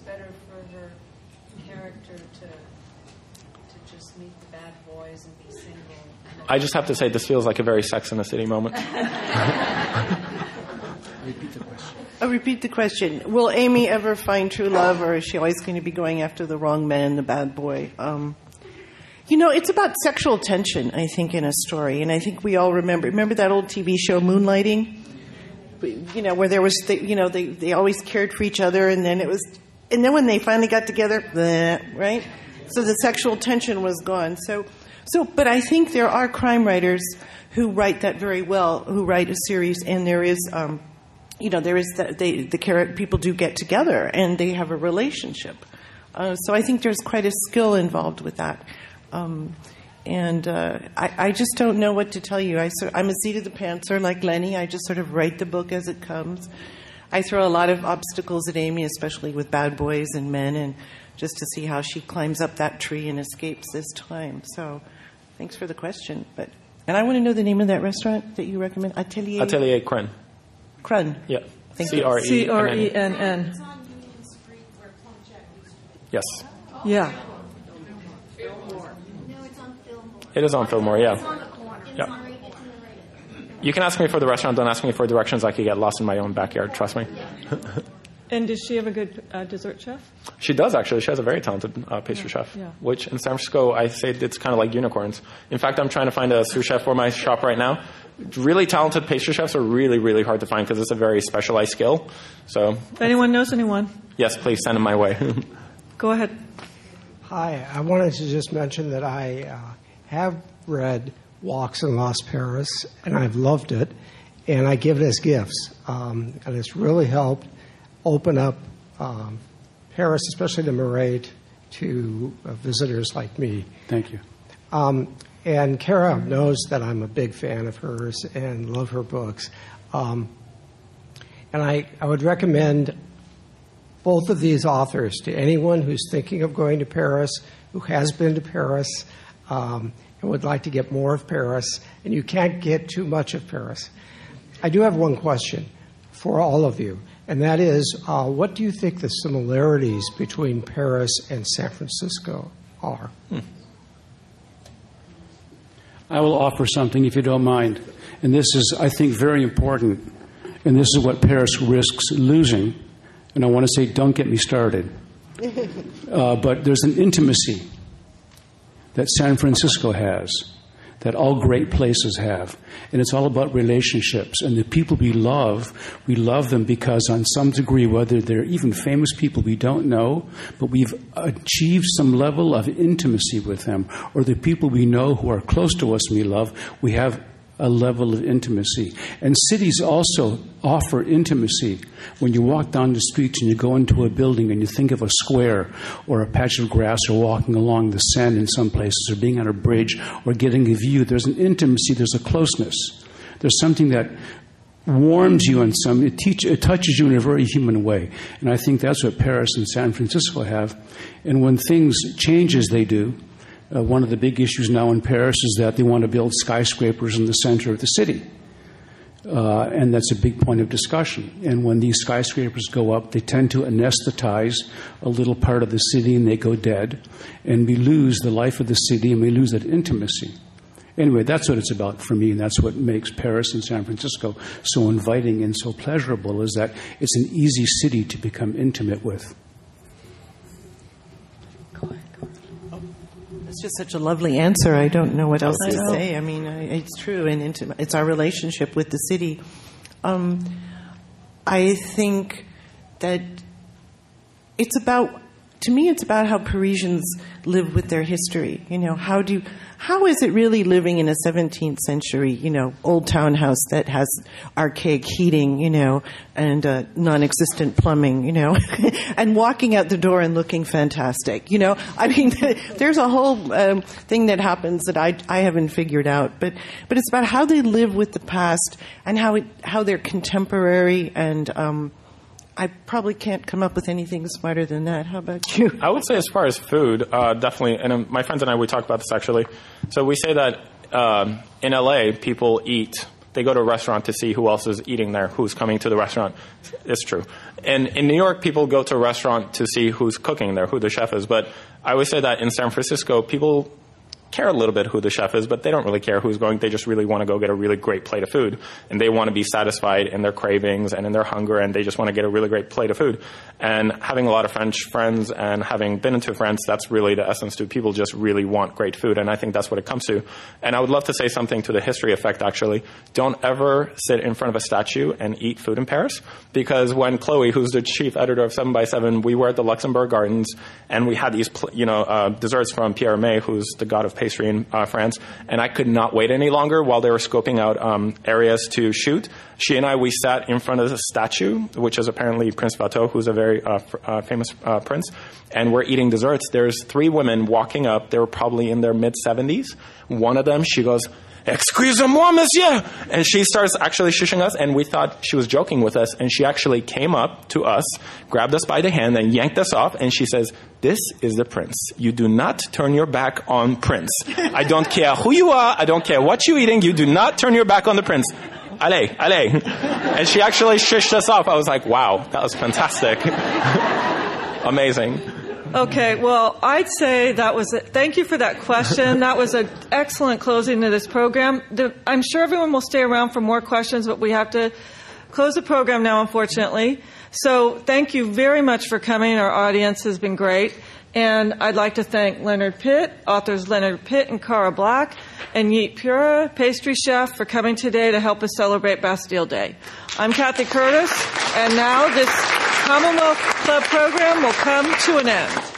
better for her character to just meet the bad boys and be single? I just have to say, this feels like a very Sex and the City moment. Repeat the question. Repeat the question. Will Amy ever find true love, or is she always going to be going after the wrong man, the bad boy? It's about sexual tension, I think, in a story. And I think we all remember that old TV show, Moonlighting? Where there was, they always cared for each other, and then when they finally got together, bleh, right? So the sexual tension was gone. But I think there are crime writers who write that very well, who write a series, and there is, people do get together and they have a relationship. So I think there's quite a skill involved with that. I just don't know what to tell you. I'm a seat of the pantser like Lenny. I just sort of write the book as it comes. I throw a lot of obstacles at Amy, especially with bad boys and men, and just to see how she climbs up that tree and escapes this time. So thanks for the question. And I want to know the name of that restaurant that you recommend. Atelier Crenn. Crenn. Yeah. Thank you. C-R-E-N-N. It's on Union Street where Plum Jack used to be. Yes. Yeah. No, it's on Fillmore. It is on Fillmore, yeah. It's on the corner. It's Yeah. on right, it's in the right. You can ask me for the restaurant. Don't ask me for directions. I could get lost in my own backyard. Trust me. And does she have a good dessert chef? She does, actually. She has a very talented pastry chef, which in San Francisco, I say it's kind of like unicorns. In fact, I'm trying to find a sous chef for my shop right now. Really talented pastry chefs are really, really hard to find because it's a very specialized skill. So, if anyone knows anyone, yes, please send them my way. Go ahead. Hi, I wanted to just mention that I have read Walks in Lost Paris, and I've loved it, and I give it as gifts. And it's really helped open up Paris, especially the Marais, to visitors like me. Thank you. And Kara knows that I'm a big fan of hers and love her books. And I would recommend both of these authors to anyone who's thinking of going to Paris, who has been to Paris, and would like to get more of Paris, and you can't get too much of Paris. I do have one question for all of you, and that is, what do you think the similarities between Paris and San Francisco are? I will offer something, if you don't mind. And this is, I think, very important. And this is what Paris risks losing. And I want to say, don't get me started. But there's an intimacy that San Francisco has, that all great places have. And it's all about relationships. And the people we love them because on some degree, whether they're even famous people we don't know, but we've achieved some level of intimacy with them, or the people we know who are close to us and we love, we have a level of intimacy. And cities also offer intimacy. When you walk down the streets and you go into a building and you think of a square or a patch of grass or walking along the Seine in some places or being on a bridge or getting a view, there's an intimacy, there's a closeness. There's something that warms you it touches you in a very human way. And I think that's what Paris and San Francisco have. And when things change as they do, one of the big issues now in Paris is that they want to build skyscrapers in the center of the city. And that's a big point of discussion. And when these skyscrapers go up, they tend to anesthetize a little part of the city and they go dead. And we lose the life of the city and we lose that intimacy. Anyway, that's what it's about for me, and that's what makes Paris and San Francisco so inviting and so pleasurable, is that it's an easy city to become intimate with. It's just such a lovely answer. I don't know what else to say. I mean, it's true and intimate. It's our relationship with the city. I think that to me, it's about how Parisians live with their history. You know, how is it really living in a 17th century, old townhouse that has archaic heating, and non-existent plumbing, and walking out the door and looking fantastic, I mean, there's a whole thing that happens that I haven't figured out, but it's about how they live with the past and how they're contemporary, and I probably can't come up with anything smarter than that. How about you? I would say as far as food, definitely, and my friends and I, we talk about this actually. So we say that in LA, people eat they go to a restaurant to see who else is eating there, who's coming to the restaurant. It's true. And in New York, people go to a restaurant to see who's cooking there, who the chef is. But I always say that in San Francisco, people care a little bit who the chef is, but they don't really care who's going. They just really want to go get a really great plate of food, and they want to be satisfied in their cravings and in their hunger, and they just want to get a really great plate of food. And having a lot of French friends and having been into France, that's really the essence too. People just really want great food, and I think that's what it comes to. And I would love to say something to the history effect, actually. Don't ever sit in front of a statue and eat food in Paris, because when Chloe, who's the chief editor of 7x7, we were at the Luxembourg Gardens, and we had these desserts from Pierre May, who's the god of pastry in France, and I could not wait any longer while they were scoping out areas to shoot. She and I, we sat in front of the statue, which is apparently Prince Watteau, who's a very famous prince, and we're eating desserts. There's 3 women walking up. They were probably in their mid-70s. One of them, she goes, "Excusez-moi, monsieur!" And she starts actually shushing us, and we thought she was joking with us, and she actually came up to us, grabbed us by the hand, and yanked us off, and she says, "This is the prince. You do not turn your back on prince. I don't care who you are. I don't care what you're eating. You do not turn your back on the prince. Allez, allez." And she actually shushed us off. I was like, wow, that was fantastic. Amazing. Okay, well, I'd say thank you for that question. That was an excellent closing to this program. I'm sure everyone will stay around for more questions, but we have to close the program now, unfortunately. So thank you very much for coming. Our audience has been great. And I'd like to thank Leonard Pitt, authors Leonard Pitt and Cara Black, and Yeet Pura, pastry chef, for coming today to help us celebrate Bastille Day. I'm Kathy Curtis, and now this Commonwealth Club program will come to an end.